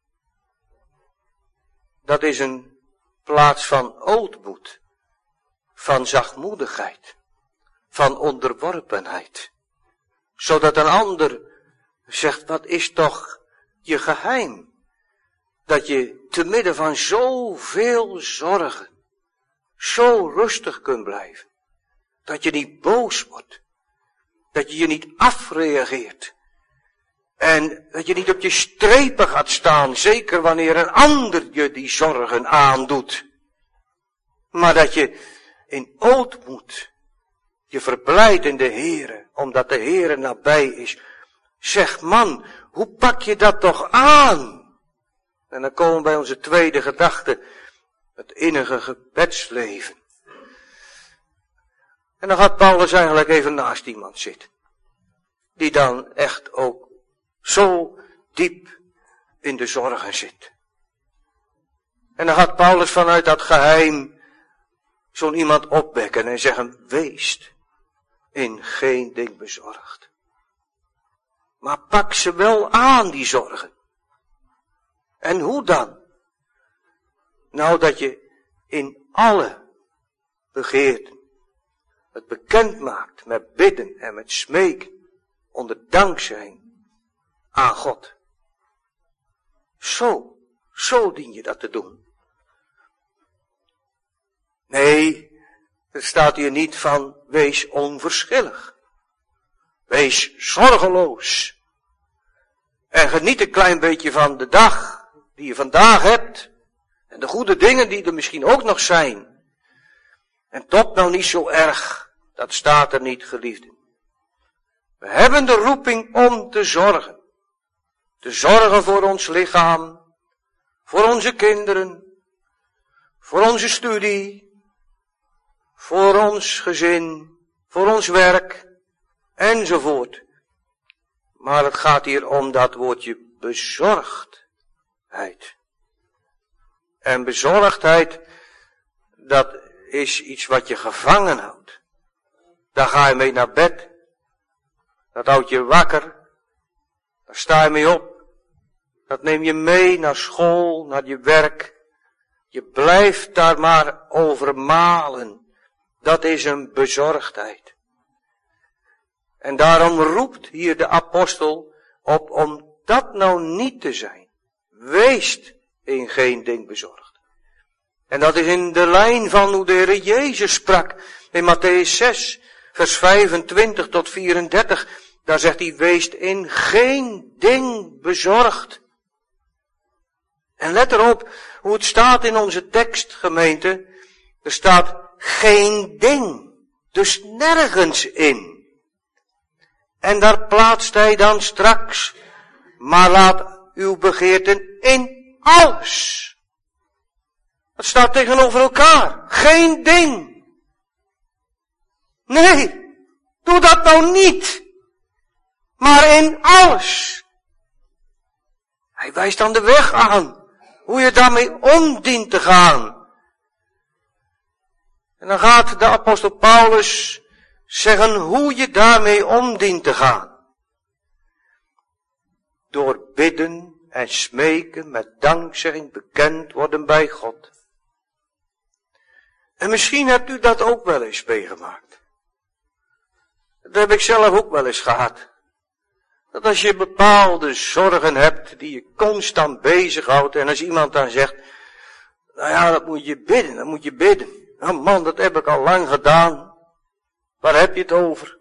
Dat is een plaats van ootmoed, van zachtmoedigheid, van onderworpenheid. Zodat een ander zegt, wat is toch je geheim? Dat je te midden van zoveel zorgen, zo rustig kunt blijven. Dat je niet boos wordt. Dat je je niet afreageert. En dat je niet op je strepen gaat staan, zeker wanneer een ander je die zorgen aandoet. Maar dat je in ootmoed je verblijdt in de Heere, omdat de Heere nabij is. Zeg man, hoe pak je dat toch aan? En dan komen we bij onze tweede gedachte, het innige gebedsleven. En dan gaat Paulus eigenlijk even naast iemand zitten. Die dan echt ook zo diep in de zorgen zit. En dan gaat Paulus vanuit dat geheim zo'n iemand opwekken en zeggen, wees in geen ding bezorgd. Maar pak ze wel aan, die zorgen. En hoe dan? Nou, dat je in alle begeerten het bekend maakt met bidden en met smeken onder dankzijn aan God. Zo dien je dat te doen. Nee, er staat hier niet van, wees onverschillig. Wees zorgeloos. En geniet een klein beetje van de dag die je vandaag hebt. En de goede dingen die er misschien ook nog zijn. En tot nou niet zo erg, dat staat er niet, geliefden. We hebben de roeping om te zorgen. Te zorgen voor ons lichaam, voor onze kinderen, voor onze studie, voor ons gezin, voor ons werk, enzovoort. Maar het gaat hier om dat woordje bezorgdheid. En bezorgdheid, dat is iets wat je gevangen houdt. Daar ga je mee naar bed. Dat houdt je wakker. Daar sta je mee op. Dat neem je mee naar school, naar je werk. Je blijft daar maar over malen. Dat is een bezorgdheid. En daarom roept hier de apostel op om dat nou niet te zijn. Weest in geen ding bezorgd. En dat is in de lijn van hoe de Heer Jezus sprak in Mattheüs 6, vers 25 tot 34. Daar zegt hij, weest in geen ding bezorgd. En let erop hoe het staat in onze tekst, gemeente. Er staat geen ding. Dus nergens in. En daar plaatst hij dan straks. Maar laat uw begeerten in alles. Het staat tegenover elkaar. Geen ding. Nee, doe dat nou niet. Maar in alles. Hij wijst dan de weg aan. Hoe je daarmee om dient te gaan. En dan gaat de apostel Paulus zeggen hoe je daarmee om dient te gaan. Door bidden en smeken met dankzegging bekend worden bij God. En misschien hebt u dat ook wel eens meegemaakt. Dat heb ik zelf ook wel eens gehad. Dat als je bepaalde zorgen hebt die je constant bezighoudt en als iemand dan zegt, nou ja, dat moet je bidden. Nou man, dat heb ik al lang gedaan. Waar heb je het over?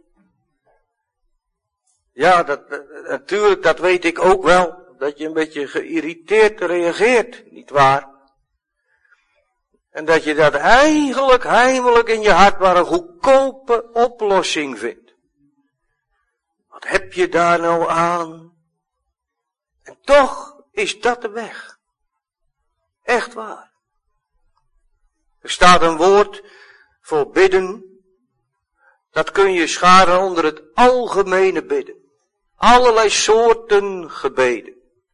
Ja, natuurlijk, dat weet ik ook wel. Dat je een beetje geïrriteerd reageert, nietwaar? En dat je dat eigenlijk heimelijk in je hart maar een goedkope oplossing vindt. Wat heb je daar nou aan? En toch is dat de weg. Echt waar. Er staat een woord voor bidden. Dat kun je scharen onder het algemene bidden. Allerlei soorten gebeden.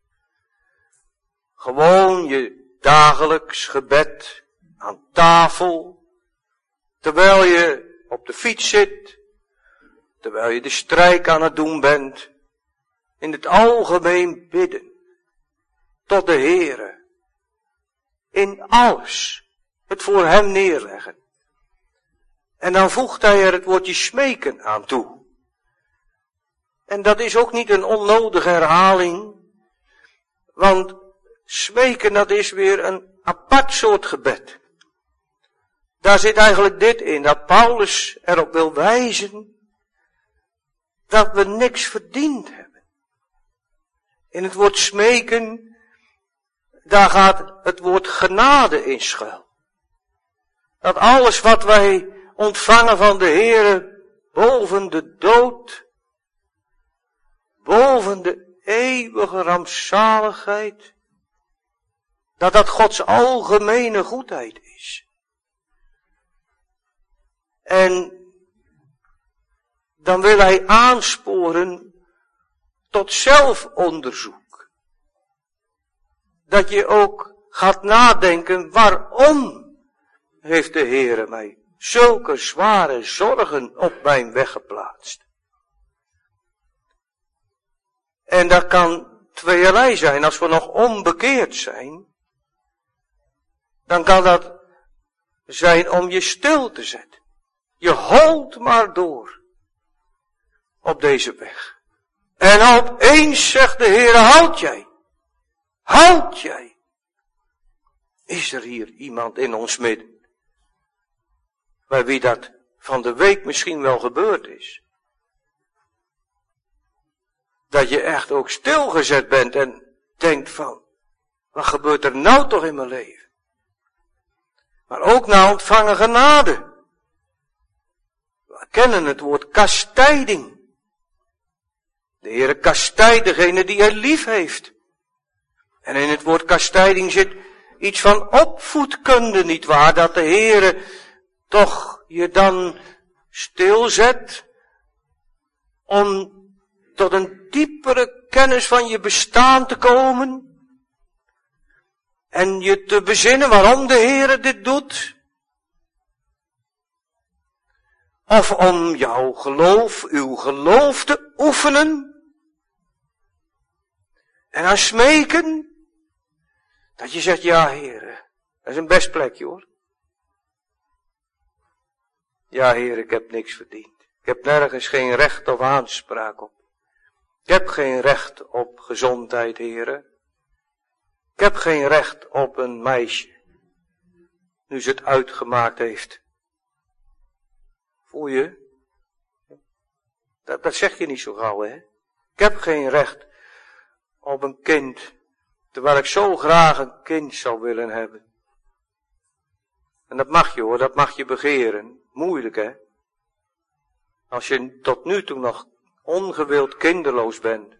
Gewoon je dagelijks gebed aan tafel. Terwijl je op de fiets zit. Terwijl je de strijk aan het doen bent. In het algemeen bidden. Tot de Heere. In alles. Het voor hem neerleggen. En dan voegt hij er het woordje smeken aan toe. En dat is ook niet een onnodige herhaling. Want smeken, dat is weer een apart soort gebed. Daar zit eigenlijk dit in, dat Paulus erop wil wijzen dat we niks verdiend hebben. In het woord smeken, daar gaat het woord genade in schuil. Dat alles wat wij ontvangen van de Heere boven de dood, boven de eeuwige rampzaligheid, dat Gods algemene goedheid is. En dan wil hij aansporen tot zelfonderzoek. Dat je ook gaat nadenken, waarom heeft de Heere mij zulke zware zorgen op mijn weg geplaatst? En dat kan tweeërlei zijn. Als we nog onbekeerd zijn, dan kan dat zijn om je stil te zetten. Je holt maar door op deze weg. En opeens zegt de Heer, houd jij. Houd jij. Is er hier iemand in ons midden? Bij wie dat van de week misschien wel gebeurd is. Dat je echt ook stilgezet bent en denkt van, wat gebeurt er nou toch in mijn leven? Maar ook na ontvangen genade. We kennen het woord kastijding. De Heere kastijdt degene die hij lief heeft. En in het woord kastijding zit iets van opvoedkunde, nietwaar? Dat de Heere toch je dan stilzet om tot een diepere kennis van je bestaan te komen. En je te bezinnen waarom de Heere dit doet. Of om jouw geloof, uw geloof te oefenen. En aan smeken. Dat je zegt, ja Heere, dat is een best plekje hoor. Ja Heer, ik heb niks verdiend. Ik heb nergens geen recht of aanspraak op. Ik heb geen recht op gezondheid, heren. Ik heb geen recht op een meisje, nu ze het uitgemaakt heeft. Voel je? Dat zeg je niet zo gauw, hè? Ik heb geen recht op een kind, terwijl ik zo graag een kind zou willen hebben. En dat mag je hoor, dat mag je begeren. Moeilijk, hè? Als je tot nu toe nog ongewild kinderloos bent.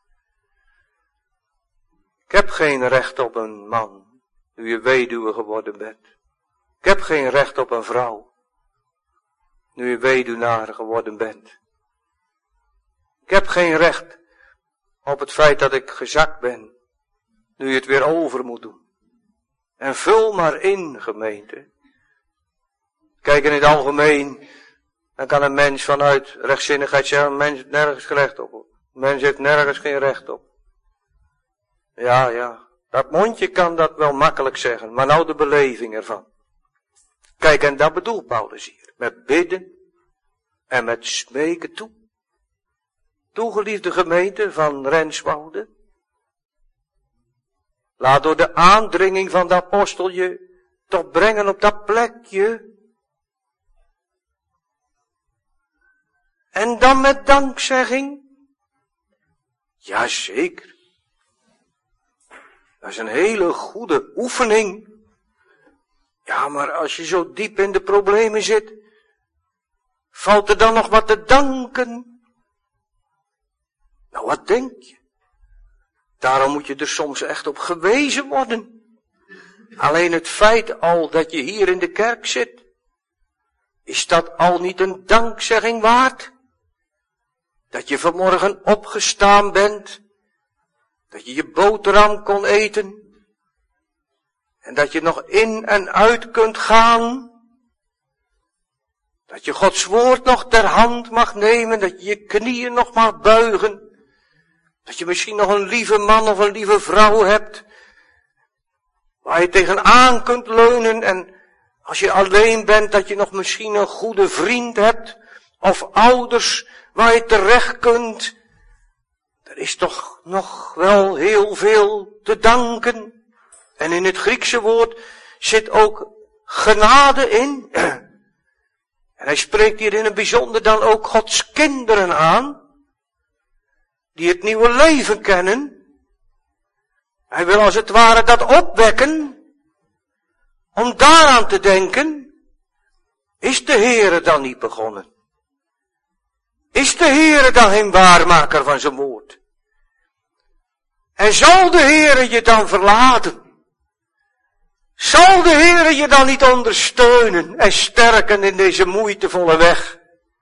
Ik heb geen recht op een man, nu je weduwe geworden bent. Ik heb geen recht op een vrouw, nu je weduwnaar geworden bent. Ik heb geen recht op het feit dat ik gezakt ben, nu je het weer over moet doen. En vul maar in, gemeente. Kijk, in het algemeen, dan kan een mens vanuit rechtzinnigheid zeggen, een mens heeft nergens recht op. Een mens heeft nergens geen recht op. Ja, dat mondje kan dat wel makkelijk zeggen, maar nou de beleving ervan. Kijk, en dat bedoelt Paulus hier, met bidden en met smeken toe. Toegeliefde gemeente van Renswoude, laat door de aandringing van de apostel je toch brengen op dat plekje. En dan met dankzegging? Jazeker. Dat is een hele goede oefening. Ja, maar als je zo diep in de problemen zit, valt er dan nog wat te danken? Nou, wat denk je? Daarom moet je er soms echt op gewezen worden. Alleen het feit al dat je hier in de kerk zit, is dat al niet een dankzegging waard? Dat je vanmorgen opgestaan bent, dat je je boterham kon eten, en dat je nog in en uit kunt gaan, dat je Gods woord nog ter hand mag nemen, dat je je knieën nog mag buigen, dat je misschien nog een lieve man of een lieve vrouw hebt, waar je tegenaan kunt leunen, en als je alleen bent, dat je nog misschien een goede vriend hebt, of ouders waar je terecht kunt. Er is toch nog wel heel veel te danken. En in het Griekse woord zit ook genade in. En hij spreekt hier in het bijzonder dan ook Gods kinderen aan, die het nieuwe leven kennen. Hij wil als het ware dat opwekken, om daaraan te denken, is de Heere dan niet begonnen? Is de Heere dan geen waarmaker van zijn woord? En zal de Heere je dan verlaten? Zal de Heere je dan niet ondersteunen en sterken in deze moeitevolle weg?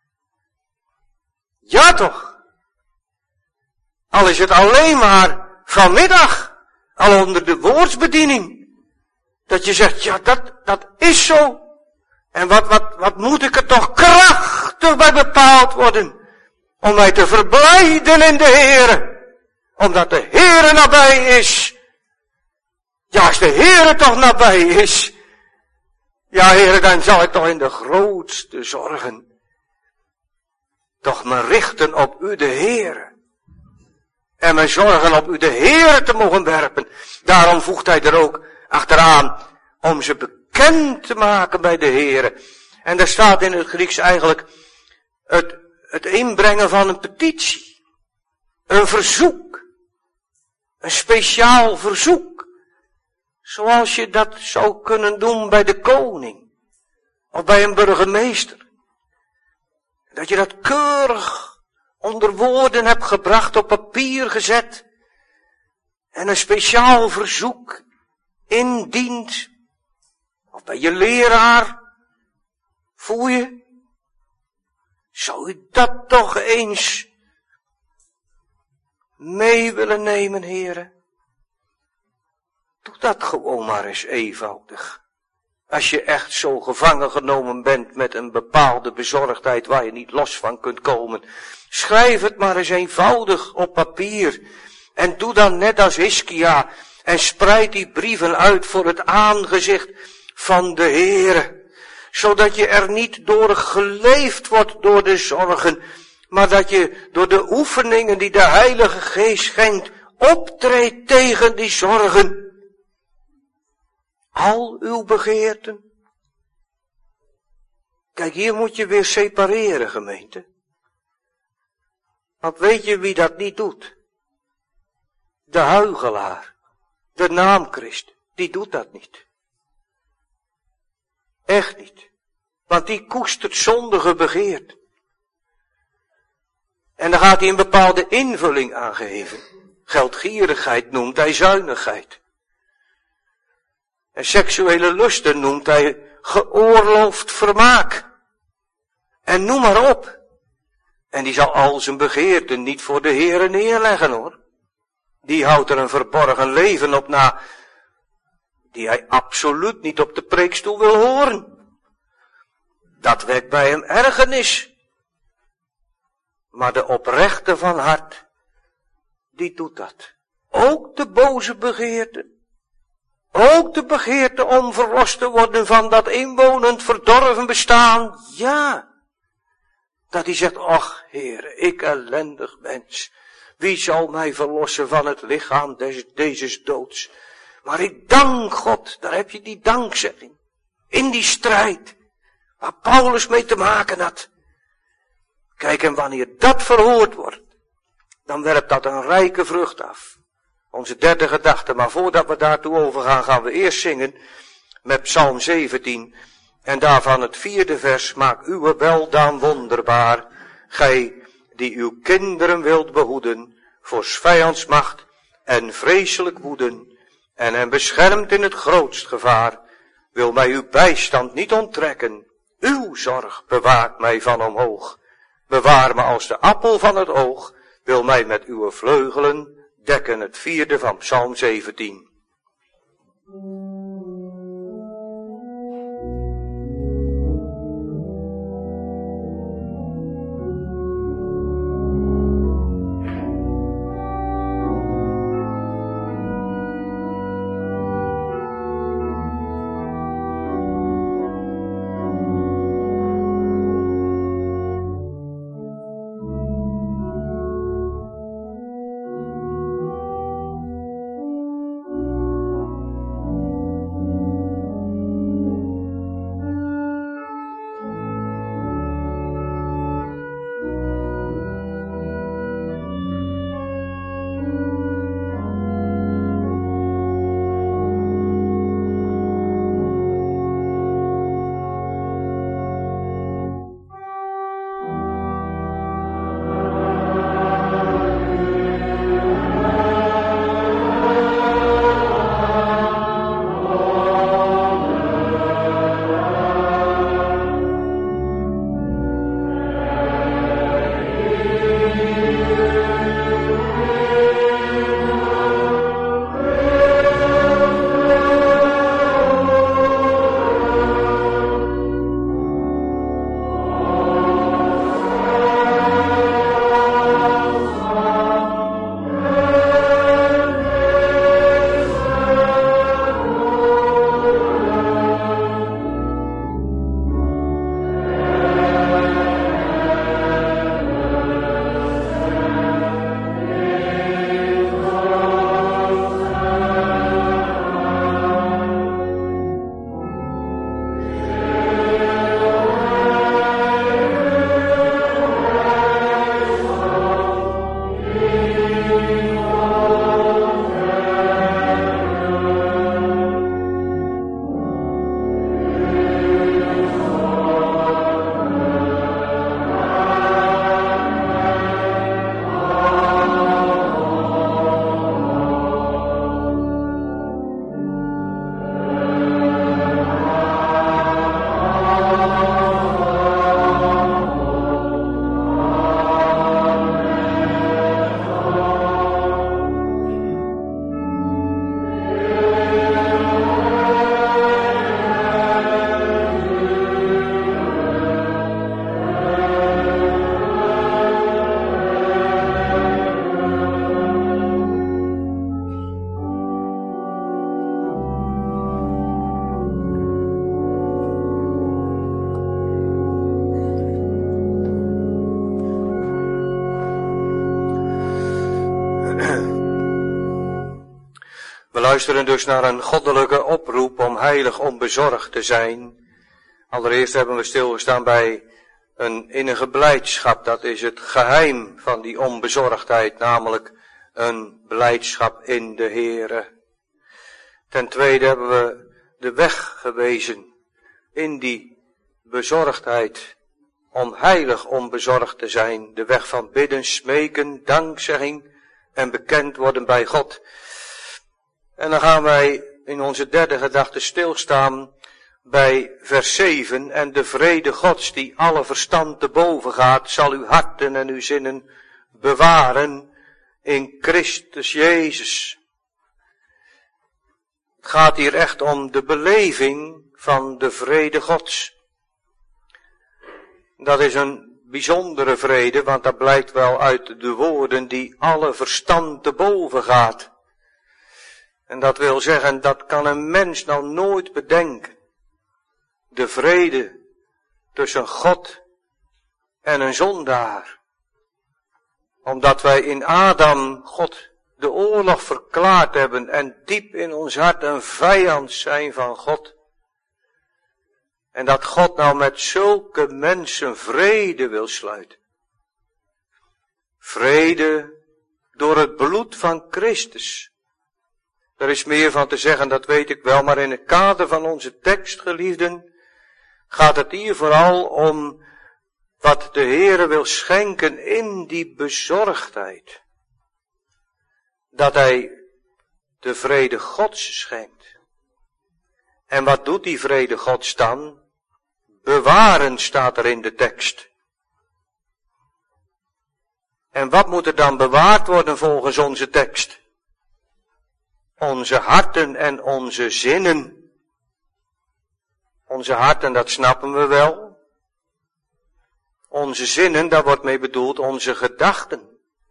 Ja toch? Al is het alleen maar vanmiddag, al onder de woordsbediening, dat je zegt, ja dat is zo. En wat moet ik er toch krachtig bij bepaald worden, om mij te verblijden in de Heere, omdat de Heere nabij is. Ja, als de Heere toch nabij is, ja Heere, dan zal ik toch in de grootste zorgen toch me richten op u de Heere. En me zorgen op u de Heere te mogen werpen. Daarom voegt hij er ook achteraan, om ze bekend te maken bij de Heere. En daar staat in het Grieks eigenlijk het inbrengen van een petitie. Een verzoek. Een speciaal verzoek. Zoals je dat zou kunnen doen bij de koning. Of bij een burgemeester. Dat je dat keurig onder woorden hebt gebracht, op papier gezet. En een speciaal verzoek indient. Of bij je leraar. Voel je? Zou u dat toch eens mee willen nemen, heren? Doe dat gewoon maar eens eenvoudig. Als je echt zo gevangen genomen bent met een bepaalde bezorgdheid waar je niet los van kunt komen. Schrijf het maar eens eenvoudig op papier. En doe dan net als Hiskia. En spreid die brieven uit voor het aangezicht van de Heere. zodat je er niet door geleefd wordt door de zorgen, maar dat je door de oefeningen die de Heilige Geest schenkt, optreedt tegen die zorgen. Al uw begeerten. Kijk, hier moet je weer separeren, gemeente. Want weet je wie dat niet doet? De huichelaar, de naamchrist, die doet dat niet. Echt niet. Want die koestert zondige begeert. En dan gaat hij een bepaalde invulling aangeven. Geldgierigheid noemt hij zuinigheid. En seksuele lusten noemt hij geoorloofd vermaak. En noem maar op. En die zal al zijn begeerten niet voor de Heere neerleggen hoor. Die houdt er een verborgen leven op na, die hij absoluut niet op de preekstoel wil horen. Dat wekt bij hem ergernis. Maar de oprechte van hart, die doet dat. Ook de boze begeerte. Ook de begeerte om verlost te worden van dat inwonend verdorven bestaan. Ja. Dat hij zegt, ach Heere, ik ellendig mens. Wie zal mij verlossen van het lichaam deze doods? Maar ik dank God, daar heb je die dankzegging. In die strijd, waar Paulus mee te maken had. Kijk, en wanneer dat verhoord wordt, dan werpt dat een rijke vrucht af. Onze derde gedachte, maar voordat we daartoe overgaan, gaan we eerst zingen met Psalm 17. En daarvan het 4e vers, maak uw weldaan wonderbaar, gij die uw kinderen wilt behoeden, voor 's vijands macht en vreselijk woeden, en hen beschermt in het grootst gevaar, wil mij uw bijstand niet onttrekken, uw zorg bewaart mij van omhoog, bewaar me als de appel van het oog, wil mij met uw vleugelen dekken, het 4e van Psalm 17. luisteren dus naar een goddelijke oproep om heilig onbezorgd te zijn. Allereerst hebben we stilgestaan bij een innige blijdschap. Dat is het geheim van die onbezorgdheid, namelijk een blijdschap in de Heere. Ten tweede hebben we de weg gewezen in die bezorgdheid om heilig onbezorgd te zijn. De weg van bidden, smeken, dankzegging en bekend worden bij God. En dan gaan wij in onze derde gedachte stilstaan bij vers 7. En de vrede Gods die alle verstand te boven gaat, zal uw harten en uw zinnen bewaren in Christus Jezus. Het gaat hier echt om de beleving van de vrede Gods. Dat is een bijzondere vrede, want dat blijkt wel uit de woorden die alle verstand te boven gaat. En dat wil zeggen, dat kan een mens nou nooit bedenken. De vrede tussen God en een zondaar. Omdat wij in Adam God de oorlog verklaard hebben en diep in ons hart een vijand zijn van God. En dat God nou met zulke mensen vrede wil sluiten. Vrede door het bloed van Christus. Er is meer van te zeggen, dat weet ik wel, maar in het kader van onze tekst, geliefden, gaat het hier vooral om wat de Heere wil schenken in die bezorgdheid. Dat Hij de vrede Gods schenkt. En wat doet die vrede Gods dan? Bewaren staat er in de tekst. En wat moet er dan bewaard worden volgens onze tekst? Onze harten en onze zinnen. Onze harten, dat snappen we wel. Onze zinnen, daar wordt mee bedoeld onze gedachten.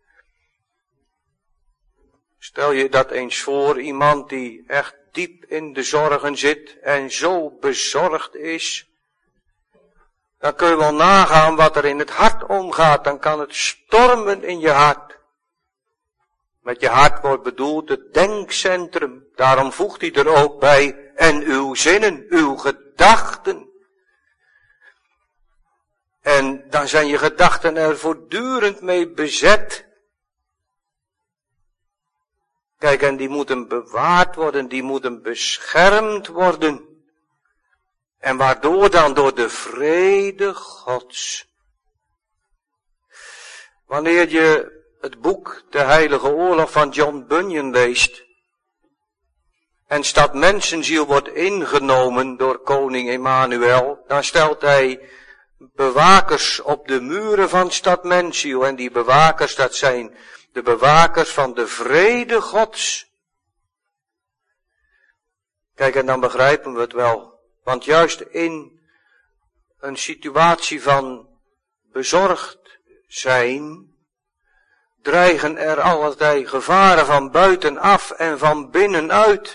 Stel je dat eens voor, iemand die echt diep in de zorgen zit en zo bezorgd is. Dan kun je wel nagaan wat er in het hart omgaat. Dan kan het stormen in je hart. Met je hart wordt bedoeld het denkcentrum. Daarom voegt hij er ook bij. En uw zinnen, uw gedachten. En dan zijn je gedachten er voortdurend mee bezet. Kijk, en die moeten bewaard worden, die moeten beschermd worden. En waardoor dan? Door de vrede Gods. Wanneer je het boek De Heilige Oorlog van John Bunyan leest, en stad mensenziel wordt ingenomen door koning Emmanuel, dan stelt hij bewakers op de muren van stad mensenziel. En die bewakers, dat zijn de bewakers van de vrede Gods. Kijk, en dan begrijpen we het wel. Want juist in een situatie van bezorgd zijn, dreigen er allerlei gevaren van buitenaf en van binnenuit.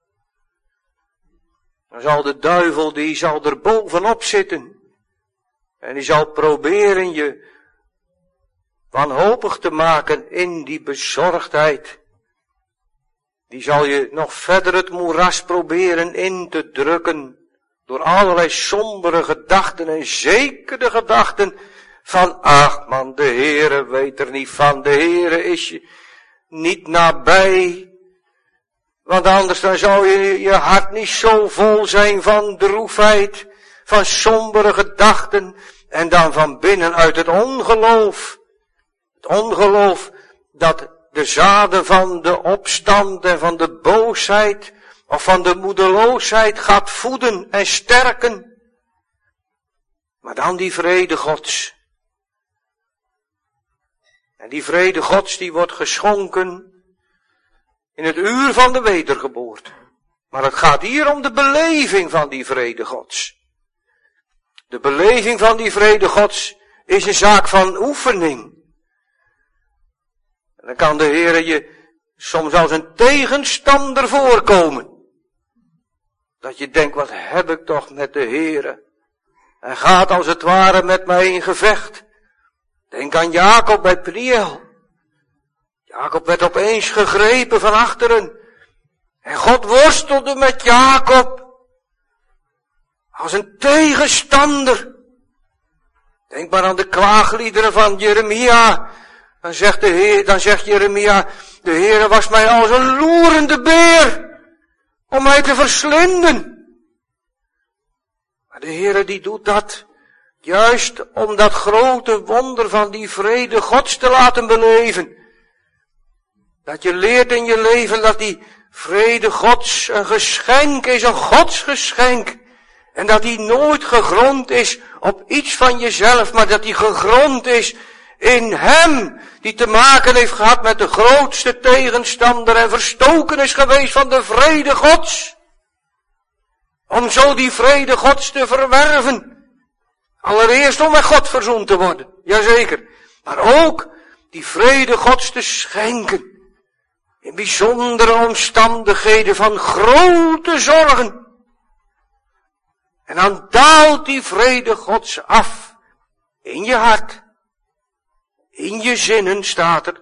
Dan zal de duivel, die zal er bovenop zitten. En die zal proberen je wanhopig te maken in die bezorgdheid. Die zal je nog verder het moeras proberen in te drukken. Door allerlei sombere gedachten en zeker de gedachten van, ach man, de Heere weet er niet van. De Heere is je niet nabij. Want anders dan zou je hart niet zo vol zijn van droefheid, van sombere gedachten en dan van binnenuit het ongeloof. Het ongeloof dat de zaden van de opstand en van de boosheid of van de moedeloosheid gaat voeden en sterken. Maar dan die vrede Gods. En die vrede Gods die wordt geschonken in het uur van de wedergeboorte. Maar het gaat hier om de beleving van die vrede Gods. De beleving van die vrede Gods is een zaak van oefening. En dan kan de Heere je soms als een tegenstander voorkomen. Dat je denkt, wat heb ik toch met de Heere? Hij gaat als het ware met mij in gevecht. Denk aan Jacob bij Peniel. Jacob werd opeens gegrepen van achteren. En God worstelde met Jacob als een tegenstander. Denk maar aan de klaagliederen van Jeremia. Dan zegt Jeremia, de Heere was mij als een loerende beer om mij te verslinden. Maar de Heere die doet dat juist om dat grote wonder van die vrede Gods te laten beleven. Dat je leert in je leven dat die vrede Gods een geschenk is, een Godsgeschenk. En dat die nooit gegrond is op iets van jezelf, maar dat die gegrond is in Hem, die te maken heeft gehad met de grootste tegenstander en verstoken is geweest van de vrede Gods. Om zo die vrede Gods te verwerven. Allereerst om met God verzoend te worden, jazeker. Maar ook die vrede Gods te schenken. In bijzondere omstandigheden van grote zorgen. En dan daalt die vrede Gods af. In je hart. In je zinnen staat er.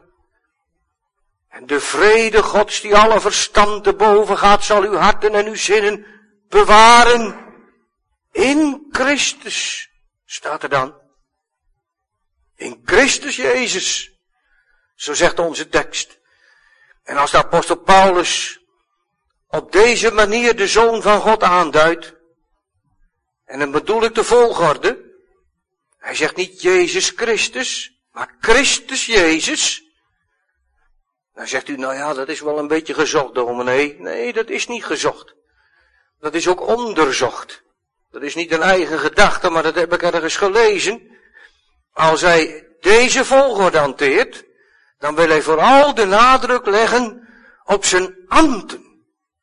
En de vrede Gods die alle verstand te boven gaat, zal uw harten en uw zinnen bewaren. In Christus, staat er dan. In Christus Jezus. Zo zegt onze tekst. En als de apostel Paulus op deze manier de Zoon van God aanduidt, en dan bedoel ik de volgorde, hij zegt niet Jezus Christus, maar Christus Jezus. Dan zegt u, nou ja, dat is wel een beetje gezocht, dominee. Nee, dat is niet gezocht. Dat is ook onderzocht. Dat is niet een eigen gedachte, maar dat heb ik ergens gelezen. Als hij deze volgorde hanteert, dan wil hij vooral de nadruk leggen op zijn ambten.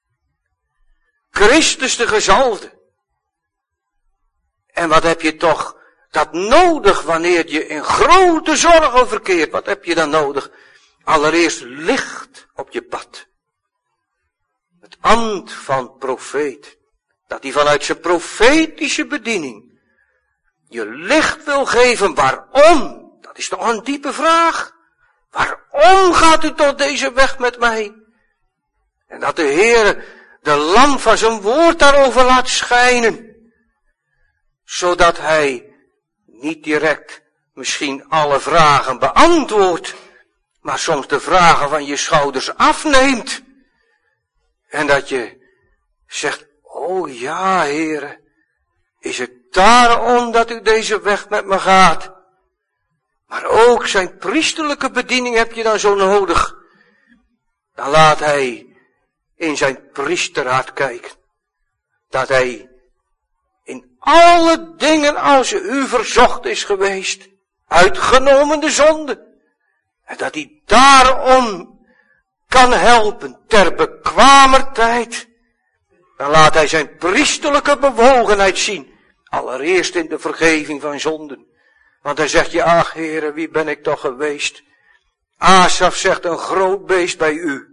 Christus de gezalfde. En wat heb je toch dat nodig wanneer je in grote zorgen verkeert? Wat heb je dan nodig? Allereerst licht op je pad. Het ambt van profeet. Dat hij vanuit zijn profetische bediening je licht wil geven. Waarom? Dat is toch een diepe vraag. Waarom gaat u toch deze weg met mij? En dat de Heer de lamp van zijn woord daarover laat schijnen. Zodat hij niet direct misschien alle vragen beantwoordt. Maar soms de vragen van je schouders afneemt. En dat je zegt, oh ja, Heere, is het daarom dat u deze weg met me gaat? Maar ook zijn priesterlijke bediening heb je dan zo nodig. Dan laat hij in zijn priesterhart kijken. Dat hij in alle dingen als u verzocht is geweest, uitgenomen de zonde. En dat hij daarom kan helpen ter bekwamer tijd. Dan laat hij zijn priesterlijke bewogenheid zien. Allereerst in de vergeving van zonden. Want hij zegt je, ach Heere, wie ben ik toch geweest? Asaf zegt een groot beest bij u.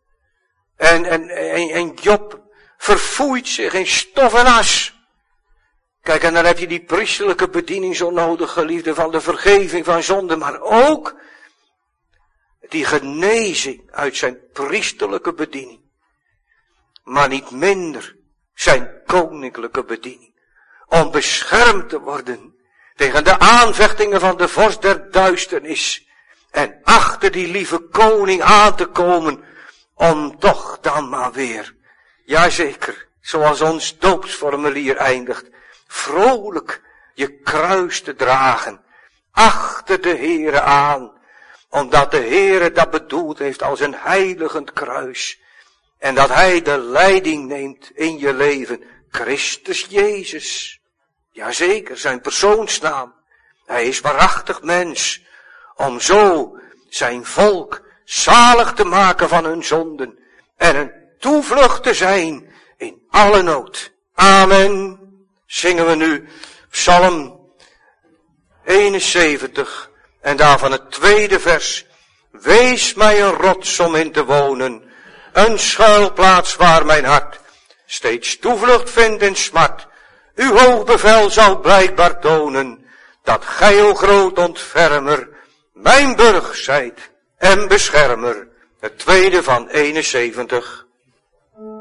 En Job verfoeit zich in stof en as. Kijk, en dan heb je die priesterlijke bediening zo nodig, geliefde, van de vergeving van zonden. Maar ook die genezing uit zijn priesterlijke bediening. Maar niet minder zijn koninklijke bediening. Om beschermd te worden tegen de aanvechtingen van de vorst der duisternis. En achter die lieve koning aan te komen. Om toch dan maar weer, jazeker, zoals ons doopsformulier eindigt, vrolijk je kruis te dragen. Achter de Heere aan. Omdat de Heere dat bedoeld heeft als een heiligend kruis. En dat hij de leiding neemt in je leven. Christus Jezus. Jazeker, zijn persoonsnaam. Hij is waarachtig mens. Om zo zijn volk zalig te maken van hun zonden. En een toevlucht te zijn in alle nood. Amen. Zingen we nu Psalm 71. En daarvan het tweede vers. Wees mij een rots om in te wonen. Een schuilplaats waar mijn hart steeds toevlucht vindt in smart. Uw hoog bevel zal blijkbaar tonen. Dat gij, o groot ontfermer, mijn burg zijt en beschermer. Het tweede van 71.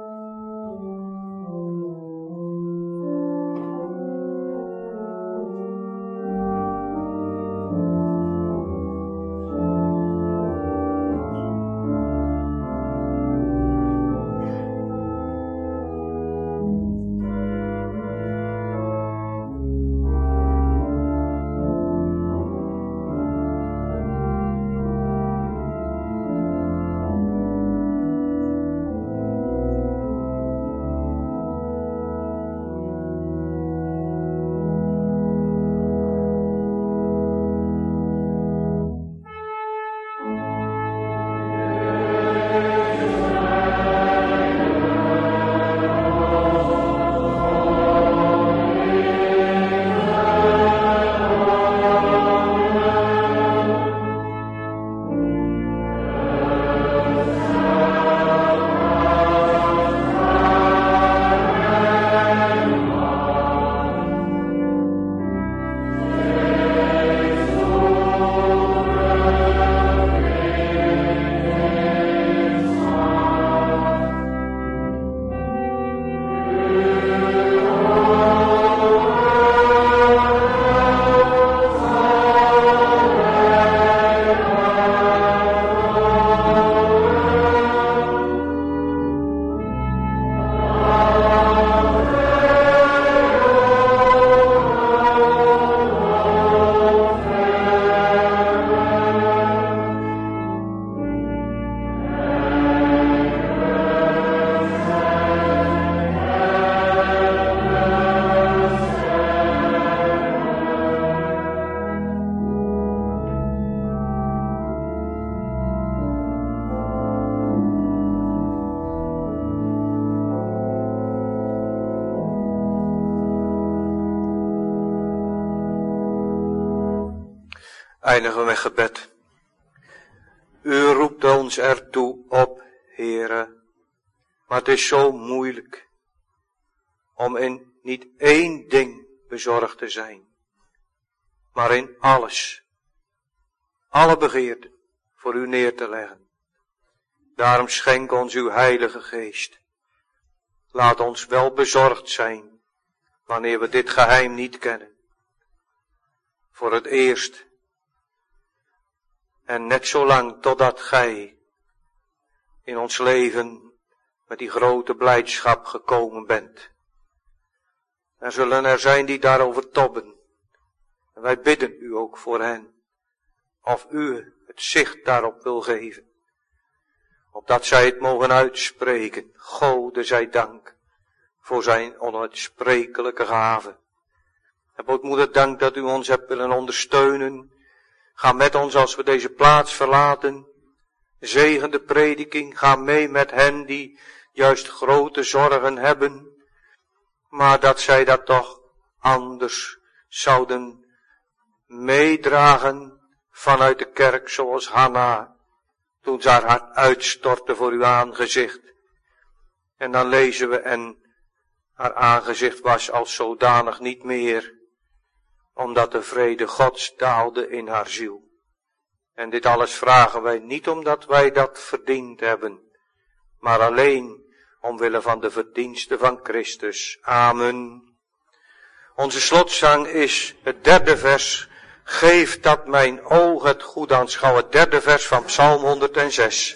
Eindigen we met gebed. U roept ons ertoe op, Heere. Maar het is zo moeilijk om in niet één ding bezorgd te zijn, maar in alles, alle begeerten voor u neer te leggen. Daarom schenk ons uw Heilige Geest. Laat ons wel bezorgd zijn, wanneer we dit geheim niet kennen. Voor het eerst, en net zo lang totdat gij in ons leven met die grote blijdschap gekomen bent. Er zullen er zijn die daarover tobben. En wij bidden u ook voor hen. Of u het zicht daarop wil geven. Opdat zij het mogen uitspreken. Gode zij dank voor zijn onuitsprekelijke gave. En broedmoeder, dank dat u ons hebt willen ondersteunen. Ga met ons als we deze plaats verlaten. Zegen de prediking. Ga mee met hen die juist grote zorgen hebben. Maar dat zij dat toch anders zouden meedragen vanuit de kerk, zoals Hanna, toen ze haar hart uitstortte voor uw aangezicht. En dan lezen we, en haar aangezicht was als zodanig niet meer, omdat de vrede Gods daalde in haar ziel. En dit alles vragen wij niet omdat wij dat verdiend hebben, maar alleen omwille van de verdiensten van Christus. Amen. Onze slotzang is het 3e vers. Geef dat mijn oog het goed aanschouwen. Het 3e vers van Psalm 106.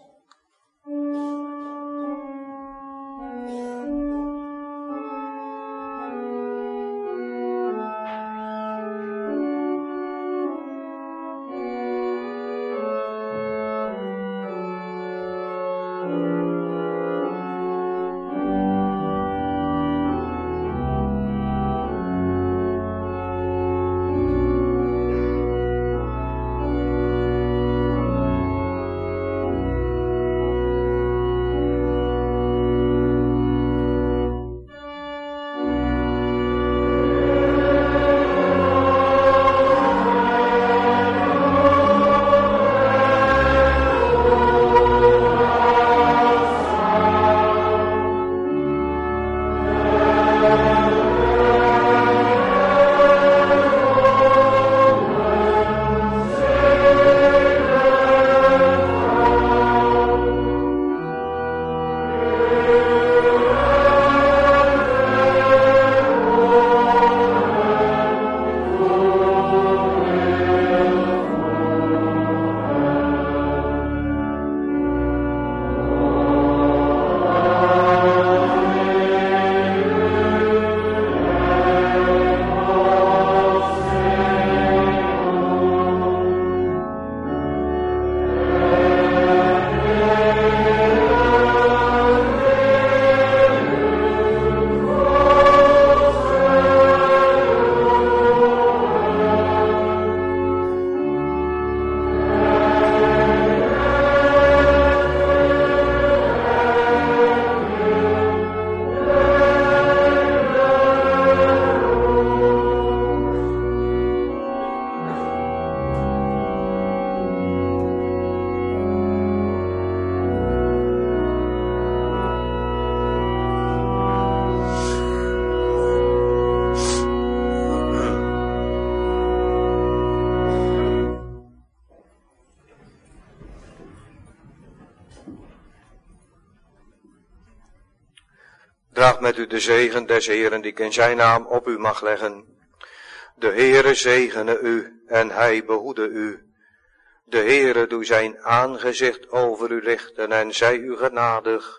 Draag met u de zegen des Heeren die ik in zijn naam op u mag leggen. De Heere zegene u en hij behoede u. De Heere doe zijn aangezicht over u lichten en zij u genadig.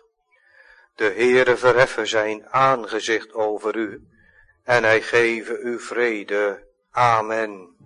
De Heere verheffe zijn aangezicht over u en hij geve u vrede. Amen.